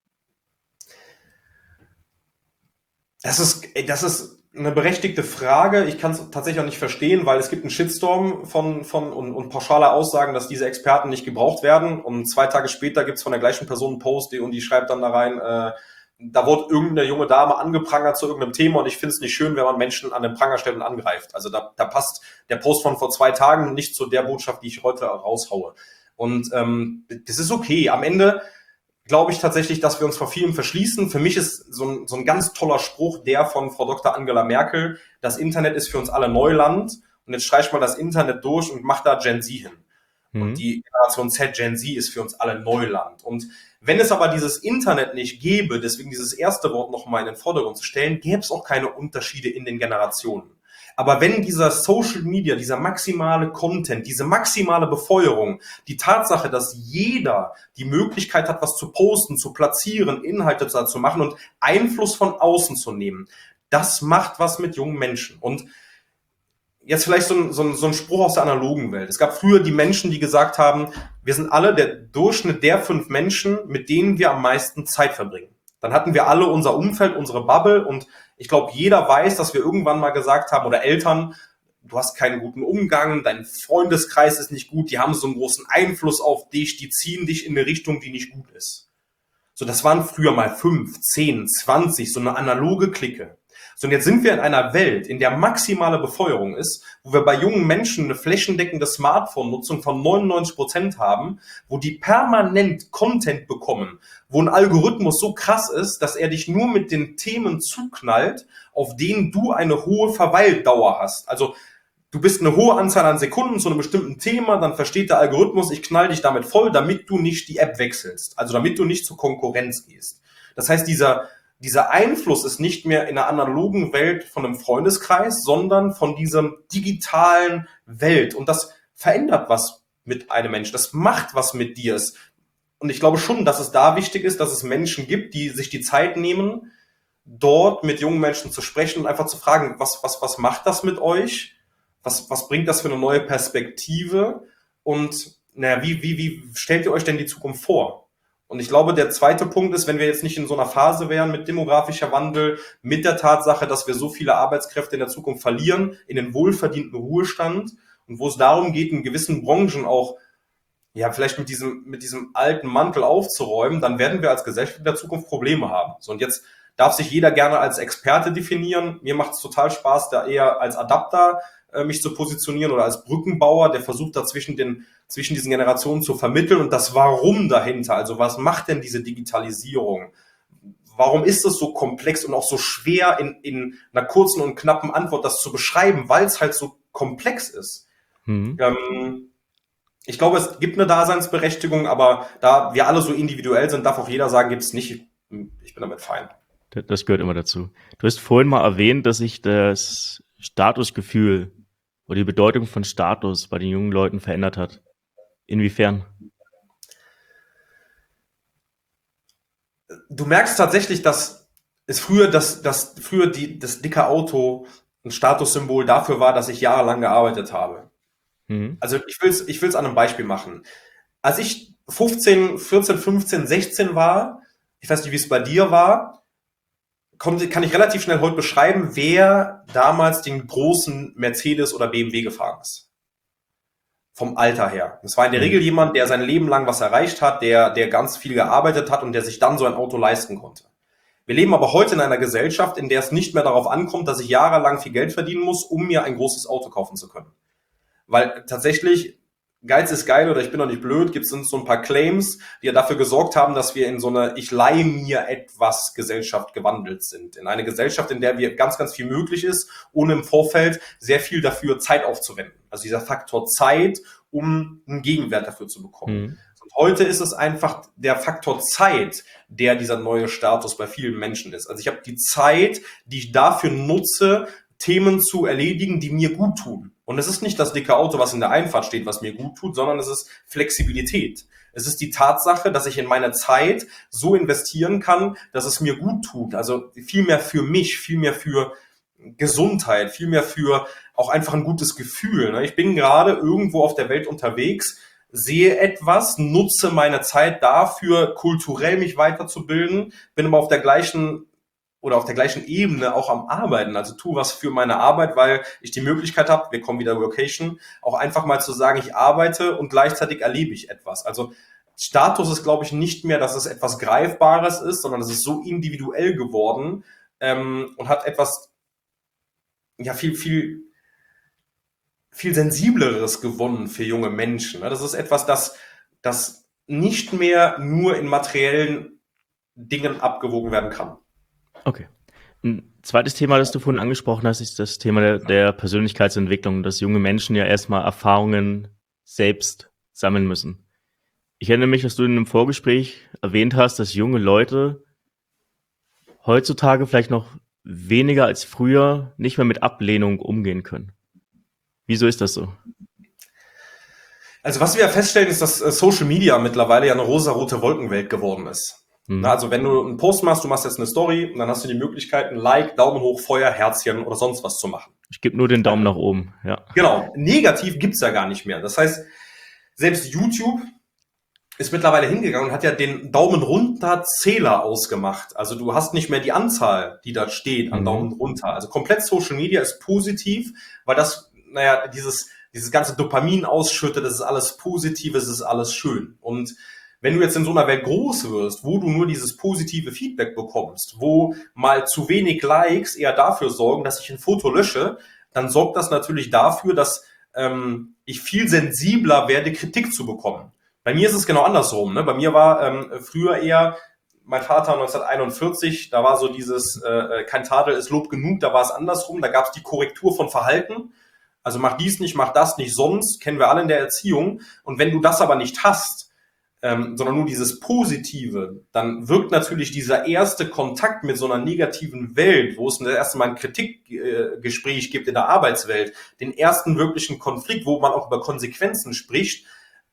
Das ist eine berechtigte Frage. Ich kann es tatsächlich auch nicht verstehen, weil es gibt einen Shitstorm und pauschale Aussagen, dass diese Experten nicht gebraucht werden. Und 2 Tage später gibt es von der gleichen Person einen Post, und die schreibt dann da rein, da wurde irgendeine junge Dame angeprangert zu irgendeinem Thema und ich finde es nicht schön, wenn man Menschen an den Pranger stellt und angreift. Also da passt der Post von vor 2 Tagen nicht zu der Botschaft, die ich heute raushaue. Und das ist okay. Am Ende glaube ich tatsächlich, dass wir uns vor vielem verschließen. Für mich ist so ein ganz toller Spruch der von Frau Dr. Angela Merkel: Das Internet ist für uns alle Neuland und jetzt streich mal das Internet durch und mach da Gen Z hin. Und Mhm. die Generation Z, Gen Z, ist für uns alle Neuland. Und wenn es aber dieses Internet nicht gäbe, deswegen dieses erste Wort nochmal in den Vordergrund zu stellen, gäbe es auch keine Unterschiede in den Generationen. Aber wenn dieser Social Media, dieser maximale Content, diese maximale Befeuerung, die Tatsache, dass jeder die Möglichkeit hat, was zu posten, zu platzieren, Inhalte zu machen und Einfluss von außen zu nehmen, das macht was mit jungen Menschen. Und jetzt vielleicht so ein Spruch aus der analogen Welt. Es gab früher die Menschen, die gesagt haben, wir sind alle der Durchschnitt der 5 Menschen, mit denen wir am meisten Zeit verbringen. Dann hatten wir alle unser Umfeld, unsere Bubble und ich glaube, jeder weiß, dass wir irgendwann mal gesagt haben, oder Eltern, du hast keinen guten Umgang, dein Freundeskreis ist nicht gut, die haben so einen großen Einfluss auf dich, die ziehen dich in eine Richtung, die nicht gut ist. So, das waren früher mal 5, 10, 20, so eine analoge Clique. So, und jetzt sind wir in einer Welt, in der maximale Befeuerung ist, wo wir bei jungen Menschen eine flächendeckende Smartphone-Nutzung von 99% haben, wo die permanent Content bekommen, wo ein Algorithmus so krass ist, dass er dich nur mit den Themen zuknallt, auf denen du eine hohe Verweildauer hast. Also du bist eine hohe Anzahl an Sekunden zu einem bestimmten Thema, dann versteht der Algorithmus, ich knall dich damit voll, damit du nicht die App wechselst. Also damit du nicht zur Konkurrenz gehst. Das heißt, dieser Einfluss ist nicht mehr in der analogen Welt von einem Freundeskreis, sondern von diesem digitalen Welt. Und das verändert was mit einem Menschen. Das macht was mit dir. Und ich glaube schon, dass es da wichtig ist, dass es Menschen gibt, die sich die Zeit nehmen, dort mit jungen Menschen zu sprechen und einfach zu fragen, was macht das mit euch? Was bringt das für eine neue Perspektive? Und naja, wie stellt ihr euch denn die Zukunft vor? Und ich glaube, der zweite Punkt ist, wenn wir jetzt nicht in so einer Phase wären mit demografischer Wandel, mit der Tatsache, dass wir so viele Arbeitskräfte in der Zukunft verlieren, in den wohlverdienten Ruhestand und wo es darum geht, in gewissen Branchen auch ja, vielleicht mit diesem alten Mantel aufzuräumen, dann werden wir als Gesellschaft in der Zukunft Probleme haben. So, und jetzt darf sich jeder gerne als Experte definieren. Mir macht es total Spaß, da eher als Adapter mich zu positionieren oder als Brückenbauer, der versucht da zwischen diesen Generationen zu vermitteln und das Warum dahinter. Also was macht denn diese Digitalisierung? Warum ist es so komplex und auch so schwer in einer kurzen und knappen Antwort das zu beschreiben, weil es halt so komplex ist? Mhm. Ich glaube, es gibt eine Daseinsberechtigung, aber da wir alle so individuell sind, darf auch jeder sagen, gibt es nicht. Ich bin damit fein. Das gehört immer dazu. Du hast vorhin mal erwähnt, dass sich das Statusgefühl oder die Bedeutung von Status bei den jungen Leuten verändert hat. Inwiefern? Du merkst tatsächlich, dass es früher das dicke Auto ein Statussymbol dafür war, dass ich jahrelang gearbeitet habe. Mhm. Also ich will's an einem Beispiel machen. Als ich 14, 15, 16 war, ich weiß nicht, wie es bei dir war, kann ich relativ schnell heute beschreiben, wer damals den großen Mercedes oder BMW gefahren ist. Vom Alter her. Das war in der Regel jemand, der sein Leben lang was erreicht hat, der ganz viel gearbeitet hat und der sich dann so ein Auto leisten konnte. Wir leben aber heute in einer Gesellschaft, in der es nicht mehr darauf ankommt, dass ich jahrelang viel Geld verdienen muss, um mir ein großes Auto kaufen zu können. Weil tatsächlich, Geiz ist geil oder ich bin doch nicht blöd, gibt es so ein paar Claims, die ja dafür gesorgt haben, dass wir in so eine Ich leihe mir etwas Gesellschaft gewandelt sind. In eine Gesellschaft, in der wir ganz, ganz viel möglich ist, ohne im Vorfeld sehr viel dafür Zeit aufzuwenden. Also dieser Faktor Zeit, um einen Gegenwert dafür zu bekommen. Mhm. Und heute ist es einfach der Faktor Zeit, der dieser neue Status bei vielen Menschen ist. Also ich habe die Zeit, die ich dafür nutze, Themen zu erledigen, die mir gut tun. Und es ist nicht das dicke Auto, was in der Einfahrt steht, was mir gut tut, sondern es ist Flexibilität. Es ist die Tatsache, dass ich in meine Zeit so investieren kann, dass es mir gut tut. Also viel mehr für mich, viel mehr für Gesundheit, viel mehr für auch einfach ein gutes Gefühl. Ich bin gerade irgendwo auf der Welt unterwegs, sehe etwas, nutze meine Zeit dafür, kulturell mich weiterzubilden, bin aber auf der gleichen Ebene auch am Arbeiten, also tu was für meine Arbeit, weil ich die Möglichkeit habe, wir kommen wieder Workation, auch einfach mal zu sagen, ich arbeite und gleichzeitig erlebe ich etwas. Also Status ist, glaube ich, nicht mehr, dass es etwas Greifbares ist, sondern es ist so individuell geworden und hat etwas ja viel sensibleres gewonnen für junge Menschen. Das ist etwas, das nicht mehr nur in materiellen Dingen abgewogen werden kann. Okay. Ein zweites Thema, das du vorhin angesprochen hast, ist das Thema der Persönlichkeitsentwicklung, dass junge Menschen ja erstmal Erfahrungen selbst sammeln müssen. Ich erinnere mich, dass du in einem Vorgespräch erwähnt hast, dass junge Leute heutzutage vielleicht noch weniger als früher nicht mehr mit Ablehnung umgehen können. Wieso ist das so? Also was wir ja feststellen, ist, dass Social Media mittlerweile ja eine rosarote Wolkenwelt geworden ist. Also wenn du einen Post machst, du machst jetzt eine Story und dann hast du die Möglichkeit, ein Like, Daumen hoch, Feuer, Herzchen oder sonst was zu machen. Ich gebe nur den Daumen nach oben, ja. Genau, negativ gibt's ja gar nicht mehr. Das heißt, selbst YouTube ist mittlerweile hingegangen und hat ja den Daumen runter Zähler ausgemacht. Also du hast nicht mehr die Anzahl, die da steht an Daumen runter. Also komplett Social Media ist positiv, weil das, dieses ganze Dopamin ausschüttet, das ist alles positiv, es ist alles schön. Und wenn du jetzt in so einer Welt groß wirst, wo du nur dieses positive Feedback bekommst, wo mal zu wenig Likes eher dafür sorgen, dass ich ein Foto lösche, dann sorgt das natürlich dafür, dass ich viel sensibler werde, Kritik zu bekommen. Bei mir ist es genau andersrum. Bei mir war früher eher mein Vater 1941, da war so dieses kein Tadel ist Lob genug, da war es andersrum, da gab es die Korrektur von Verhalten. Also mach dies nicht, mach das nicht, sonst, kennen wir alle in der Erziehung. Und wenn du das aber nicht hast, sondern nur dieses Positive, dann wirkt natürlich dieser erste Kontakt mit so einer negativen Welt, wo es das erste Mal ein Kritikgespräch gibt in der Arbeitswelt, den ersten wirklichen Konflikt, wo man auch über Konsequenzen spricht,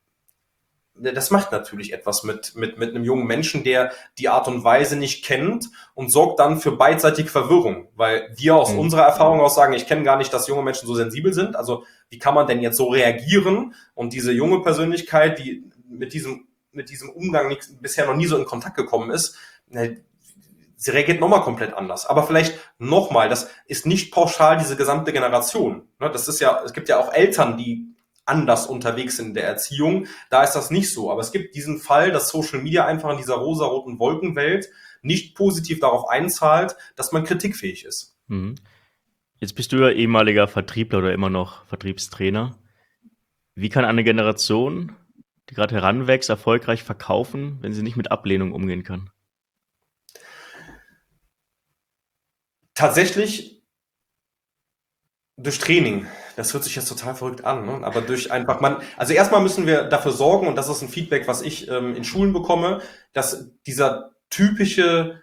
das macht natürlich etwas mit einem jungen Menschen, der die Art und Weise nicht kennt und sorgt dann für beidseitige Verwirrung, weil wir aus unserer Erfahrung aus sagen, ich kenne gar nicht, dass junge Menschen so sensibel sind, also wie kann man denn jetzt so reagieren? Und diese junge Persönlichkeit, die mit diesem Umgang bisher noch nie so in Kontakt gekommen ist, sie reagiert nochmal komplett anders. Aber vielleicht nochmal, das ist nicht pauschal diese gesamte Generation. Das ist ja, es gibt ja auch Eltern, die anders unterwegs sind in der Erziehung. Da ist das nicht so. Aber es gibt diesen Fall, dass Social Media einfach in dieser rosaroten Wolkenwelt nicht positiv darauf einzahlt, dass man kritikfähig ist. Mhm. Jetzt bist du ja ehemaliger Vertriebler oder immer noch Vertriebstrainer. Wie kann eine Generation, die gerade heranwächst, erfolgreich verkaufen, wenn sie nicht mit Ablehnung umgehen kann? Tatsächlich durch Training. Das hört sich jetzt total verrückt an, ne? Aber durch einfach also erstmal müssen wir dafür sorgen, und das ist ein Feedback, was ich in Schulen bekomme, dass dieser typische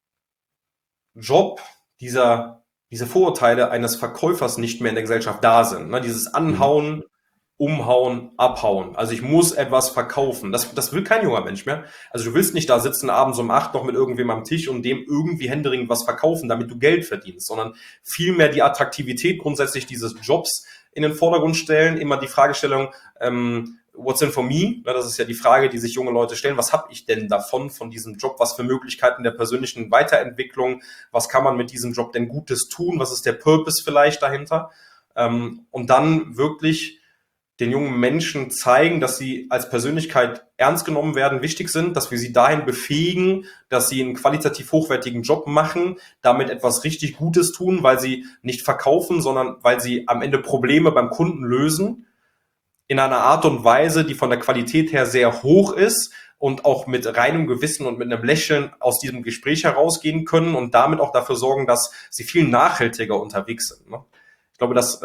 Job, diese Vorurteile eines Verkäufers nicht mehr in der Gesellschaft da sind. Ne? Dieses Anhauen, Umhauen, Abhauen. Also ich muss etwas verkaufen. Das will kein junger Mensch mehr. Also du willst nicht da sitzen abends um 8 noch mit irgendwem am Tisch und dem irgendwie händeringend was verkaufen, damit du Geld verdienst, sondern vielmehr die Attraktivität grundsätzlich dieses Jobs in den Vordergrund stellen. Immer die Fragestellung, what's in for me? Das ist ja die Frage, die sich junge Leute stellen. Was habe ich denn davon, von diesem Job? Was für Möglichkeiten der persönlichen Weiterentwicklung? Was kann man mit diesem Job denn Gutes tun? Was ist der Purpose vielleicht dahinter? Und dann wirklich den jungen Menschen zeigen, dass sie als Persönlichkeit ernst genommen werden, wichtig sind, dass wir sie dahin befähigen, dass sie einen qualitativ hochwertigen Job machen, damit etwas richtig Gutes tun, weil sie nicht verkaufen, sondern weil sie am Ende Probleme beim Kunden lösen, in einer Art und Weise, die von der Qualität her sehr hoch ist und auch mit reinem Gewissen und mit einem Lächeln aus diesem Gespräch herausgehen können und damit auch dafür sorgen, dass sie viel nachhaltiger unterwegs sind. Ne? Ich glaube, dass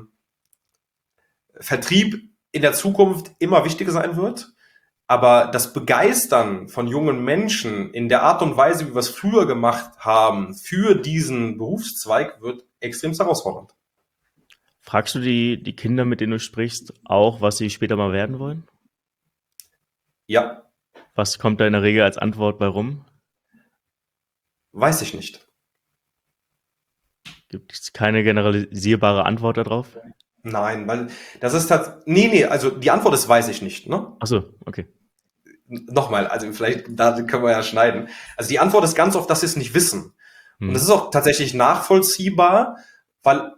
Vertrieb in der Zukunft immer wichtiger sein wird, aber das Begeistern von jungen Menschen in der Art und Weise, wie wir es früher gemacht haben, für diesen Berufszweig wird extrem herausfordernd. Fragst du die Kinder, mit denen du sprichst, auch, was sie später mal werden wollen? Ja. Was kommt da in der Regel als Antwort bei rum? Weiß ich nicht. Gibt es keine generalisierbare Antwort darauf? Nein, weil das ist nee, also die Antwort ist, weiß ich nicht, ne? Ach so, okay. Nochmal, also vielleicht, da können wir ja schneiden. Also die Antwort ist ganz oft, dass sie es nicht wissen. Und das ist auch tatsächlich nachvollziehbar, weil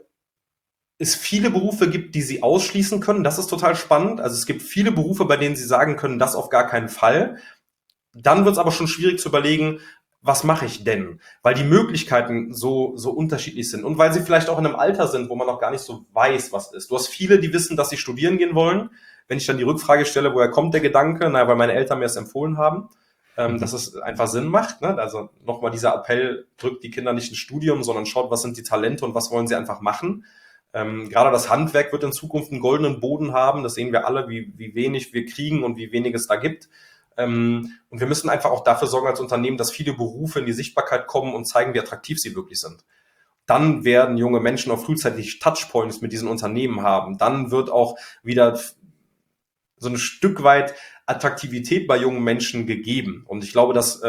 es viele Berufe gibt, die sie ausschließen können. Das ist total spannend. Also es gibt viele Berufe, bei denen sie sagen können, das auf gar keinen Fall. Dann wird es aber schon schwierig zu überlegen, was mache ich denn? Weil die Möglichkeiten so unterschiedlich sind und weil sie vielleicht auch in einem Alter sind, wo man noch gar nicht so weiß, was ist. Du hast viele, die wissen, dass sie studieren gehen wollen. Wenn ich dann die Rückfrage stelle, woher kommt der Gedanke? Naja, weil meine Eltern mir es empfohlen haben, dass es einfach Sinn macht. Ne? Also nochmal dieser Appell, drückt die Kinder nicht ins Studium, sondern schaut, was sind die Talente und was wollen sie einfach machen. Gerade das Handwerk wird in Zukunft einen goldenen Boden haben. Das sehen wir alle, wie wenig wir kriegen und wie wenig es da gibt. Und wir müssen einfach auch dafür sorgen als Unternehmen, dass viele Berufe in die Sichtbarkeit kommen und zeigen, wie attraktiv sie wirklich sind. Dann werden junge Menschen auch frühzeitig Touchpoints mit diesen Unternehmen haben. Dann wird auch wieder so ein Stück weit Attraktivität bei jungen Menschen gegeben. Und ich glaube, dass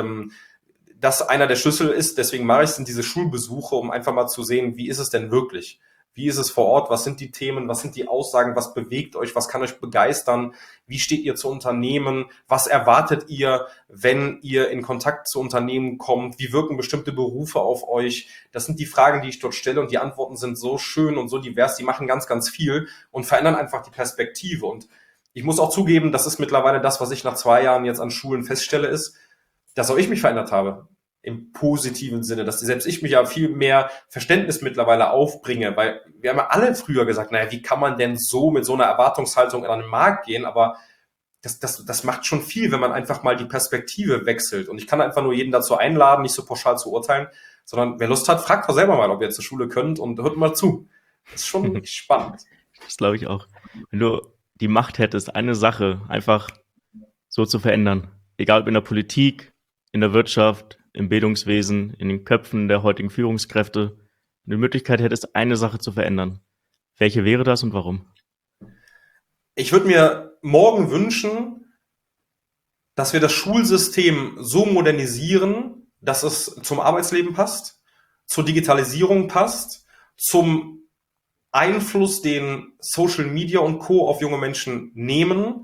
das einer der Schlüssel ist. Deswegen mache ich es in diese Schulbesuche, um einfach mal zu sehen, wie ist es denn wirklich? Wie ist es vor Ort? Was sind die Themen? Was sind die Aussagen? Was bewegt euch? Was kann euch begeistern? Wie steht ihr zu Unternehmen? Was erwartet ihr, wenn ihr in Kontakt zu Unternehmen kommt? Wie wirken bestimmte Berufe auf euch? Das sind die Fragen, die ich dort stelle und die Antworten sind so schön und so divers. Die machen ganz, ganz viel und verändern einfach die Perspektive. Und ich muss auch zugeben, das ist mittlerweile das, was ich nach 2 Jahren jetzt an Schulen feststelle, ist, dass auch ich mich verändert habe. Im positiven Sinne, dass selbst ich mich ja viel mehr Verständnis mittlerweile aufbringe, weil wir haben ja alle früher gesagt, naja, wie kann man denn so mit so einer Erwartungshaltung an den Markt gehen, aber das macht schon viel, wenn man einfach mal die Perspektive wechselt und ich kann einfach nur jeden dazu einladen, nicht so pauschal zu urteilen, sondern wer Lust hat, fragt doch selber mal, ob ihr zur Schule könnt und hört mal zu. Das ist schon spannend. Das glaube ich auch. Wenn du die Macht hättest, eine Sache einfach so zu verändern, egal ob in der Politik, in der Wirtschaft, im Bildungswesen, in den Köpfen der heutigen Führungskräfte, wenn du die Möglichkeit hättest, eine Sache zu verändern. Welche wäre das und warum? Ich würde mir morgen wünschen, dass wir das Schulsystem so modernisieren, dass es zum Arbeitsleben passt, zur Digitalisierung passt, zum Einfluss, den Social Media und Co. auf junge Menschen nehmen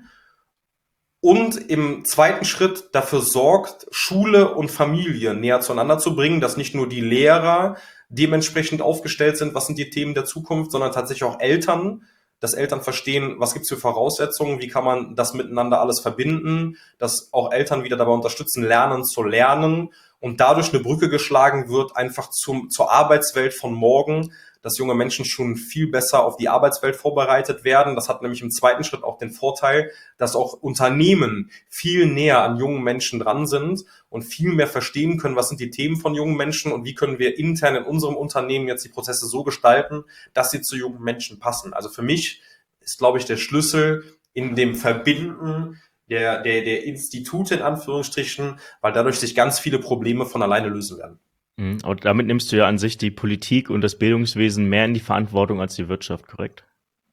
und im zweiten Schritt dafür sorgt, Schule und Familie näher zueinander zu bringen, dass nicht nur die Lehrer dementsprechend aufgestellt sind, was sind die Themen der Zukunft, sondern tatsächlich auch Eltern, dass Eltern verstehen, was gibt's für Voraussetzungen, wie kann man das miteinander alles verbinden, dass auch Eltern wieder dabei unterstützen, lernen zu lernen und dadurch eine Brücke geschlagen wird, einfach zur Arbeitswelt von morgen, dass junge Menschen schon viel besser auf die Arbeitswelt vorbereitet werden. Das hat nämlich im zweiten Schritt auch den Vorteil, dass auch Unternehmen viel näher an jungen Menschen dran sind und viel mehr verstehen können, was sind die Themen von jungen Menschen und wie können wir intern in unserem Unternehmen jetzt die Prozesse so gestalten, dass sie zu jungen Menschen passen. Also für mich ist, glaube ich, der Schlüssel in dem Verbinden der Institute in Anführungsstrichen, weil dadurch sich ganz viele Probleme von alleine lösen werden. Aber damit nimmst du ja an sich die Politik und das Bildungswesen mehr in die Verantwortung als die Wirtschaft, korrekt?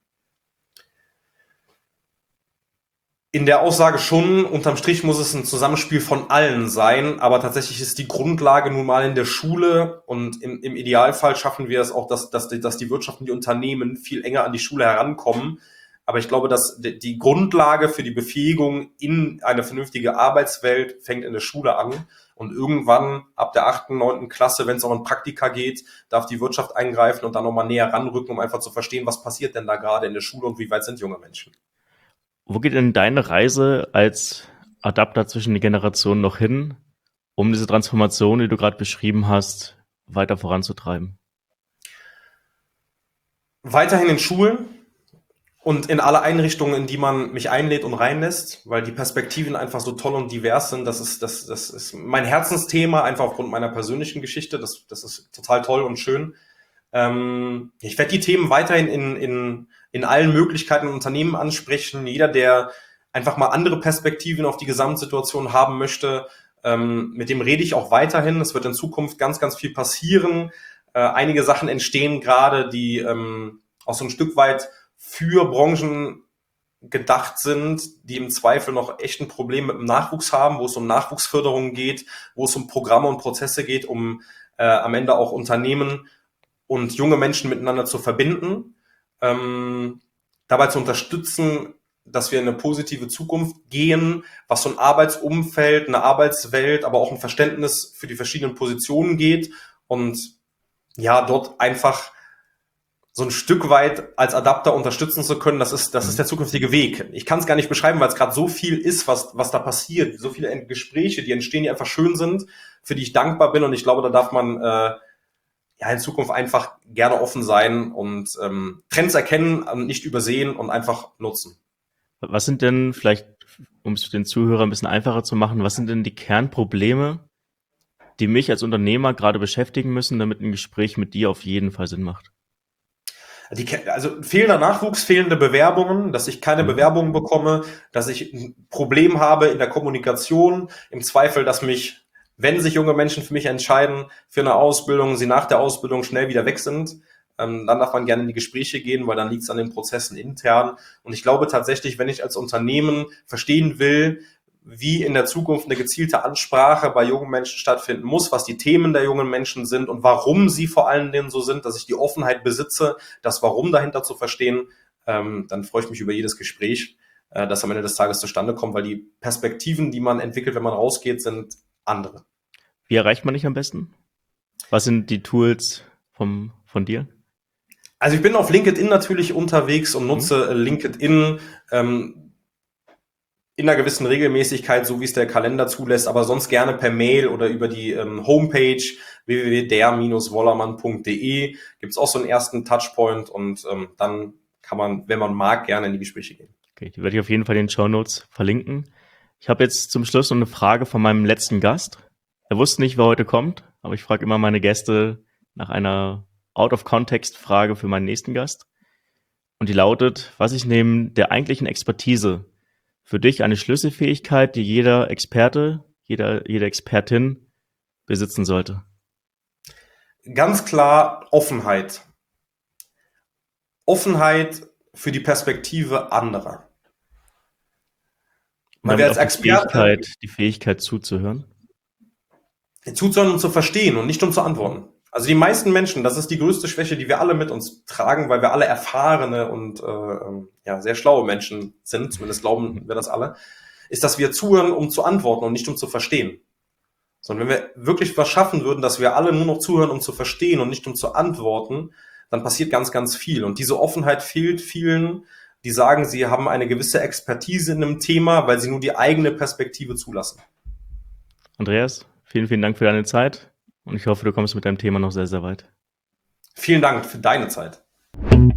In der Aussage schon, unterm Strich muss es ein Zusammenspiel von allen sein, aber tatsächlich ist die Grundlage nun mal in der Schule und im Idealfall schaffen wir es auch, dass die Wirtschaft und die Unternehmen viel enger an die Schule herankommen. Aber ich glaube, dass die Grundlage für die Befähigung in eine vernünftige Arbeitswelt fängt in der Schule an. Und irgendwann ab der 8., 9. Klasse, wenn es auch in Praktika geht, darf die Wirtschaft eingreifen und dann nochmal näher ranrücken, um einfach zu verstehen, was passiert denn da gerade in der Schule und wie weit sind junge Menschen. Wo geht denn deine Reise als Adapter zwischen den Generationen noch hin, um diese Transformation, die du gerade beschrieben hast, weiter voranzutreiben? Weiterhin in Schulen und in alle Einrichtungen, in die man mich einlädt und reinlässt, weil die Perspektiven einfach so toll und divers sind. Das ist mein Herzensthema, einfach aufgrund meiner persönlichen Geschichte. Das ist total toll und schön. Ich werde die Themen weiterhin in allen Möglichkeiten und Unternehmen ansprechen. Jeder, der einfach mal andere Perspektiven auf die Gesamtsituation haben möchte, mit dem rede ich auch weiterhin. Es wird in Zukunft ganz, ganz viel passieren. Einige Sachen entstehen gerade, die auch so ein Stück weit für Branchen gedacht sind, die im Zweifel noch echt ein Problem mit dem Nachwuchs haben, wo es um Nachwuchsförderung geht, wo es um Programme und Prozesse geht, um am Ende auch Unternehmen und junge Menschen miteinander zu verbinden, dabei zu unterstützen, dass wir in eine positive Zukunft gehen, was so ein Arbeitsumfeld, eine Arbeitswelt, aber auch ein Verständnis für die verschiedenen Positionen geht und ja, dort einfach so ein Stück weit als Adapter unterstützen zu können, das ist der zukünftige Weg. Ich kann es gar nicht beschreiben, weil es gerade so viel ist, was da passiert, so viele Gespräche, die entstehen, die einfach schön sind, für die ich dankbar bin und ich glaube, da darf man in Zukunft einfach gerne offen sein und Trends erkennen, nicht übersehen und einfach nutzen. Was sind denn vielleicht, um es für den Zuhörer ein bisschen einfacher zu machen, was sind denn die Kernprobleme, die mich als Unternehmer gerade beschäftigen müssen, damit ein Gespräch mit dir auf jeden Fall Sinn macht? Also fehlender Nachwuchs, fehlende Bewerbungen, dass ich keine Bewerbungen bekomme, dass ich ein Problem habe in der Kommunikation, im Zweifel, dass mich, wenn sich junge Menschen für mich entscheiden für eine Ausbildung, sie nach der Ausbildung schnell wieder weg sind, dann darf man gerne in die Gespräche gehen, weil dann liegt es an den Prozessen intern. Und ich glaube tatsächlich, wenn ich als Unternehmen verstehen will, wie in der Zukunft eine gezielte Ansprache bei jungen Menschen stattfinden muss, was die Themen der jungen Menschen sind und warum sie vor allen Dingen so sind, dass ich die Offenheit besitze, das Warum dahinter zu verstehen, dann freue ich mich über jedes Gespräch, das am Ende des Tages zustande kommt, weil die Perspektiven, die man entwickelt, wenn man rausgeht, sind andere. Wie erreicht man dich am besten? Was sind die Tools von dir? Also ich bin auf LinkedIn natürlich unterwegs und nutze LinkedIn in einer gewissen Regelmäßigkeit, so wie es der Kalender zulässt, aber sonst gerne per Mail oder über die Homepage www.der-wollermann.de gibt es auch so einen ersten Touchpoint und dann kann man, wenn man mag, gerne in die Gespräche gehen. Okay, die werde ich auf jeden Fall in den Shownotes verlinken. Ich habe jetzt zum Schluss noch eine Frage von meinem letzten Gast. Er wusste nicht, wer heute kommt, aber ich frage immer meine Gäste nach einer Out-of-Context-Frage für meinen nächsten Gast. Und die lautet, was ist neben der eigentlichen Expertise für dich eine Schlüsselfähigkeit, die jeder Experte, jede Expertin besitzen sollte? Ganz klar Offenheit. Offenheit für die Perspektive anderer. Weil wir als Experte die Fähigkeit zuzuhören und zu verstehen und nicht um zu antworten. Also die meisten Menschen, das ist die größte Schwäche, die wir alle mit uns tragen, weil wir alle erfahrene und sehr schlaue Menschen sind, zumindest glauben wir das alle, ist, dass wir zuhören, um zu antworten und nicht um zu verstehen. Sondern wenn wir wirklich was schaffen würden, dass wir alle nur noch zuhören, um zu verstehen und nicht um zu antworten, dann passiert ganz, ganz viel. Und diese Offenheit fehlt vielen, die sagen, sie haben eine gewisse Expertise in einem Thema, weil sie nur die eigene Perspektive zulassen. Andreas, vielen, vielen Dank für deine Zeit und ich hoffe, du kommst mit deinem Thema noch sehr, sehr weit. Vielen Dank für deine Zeit.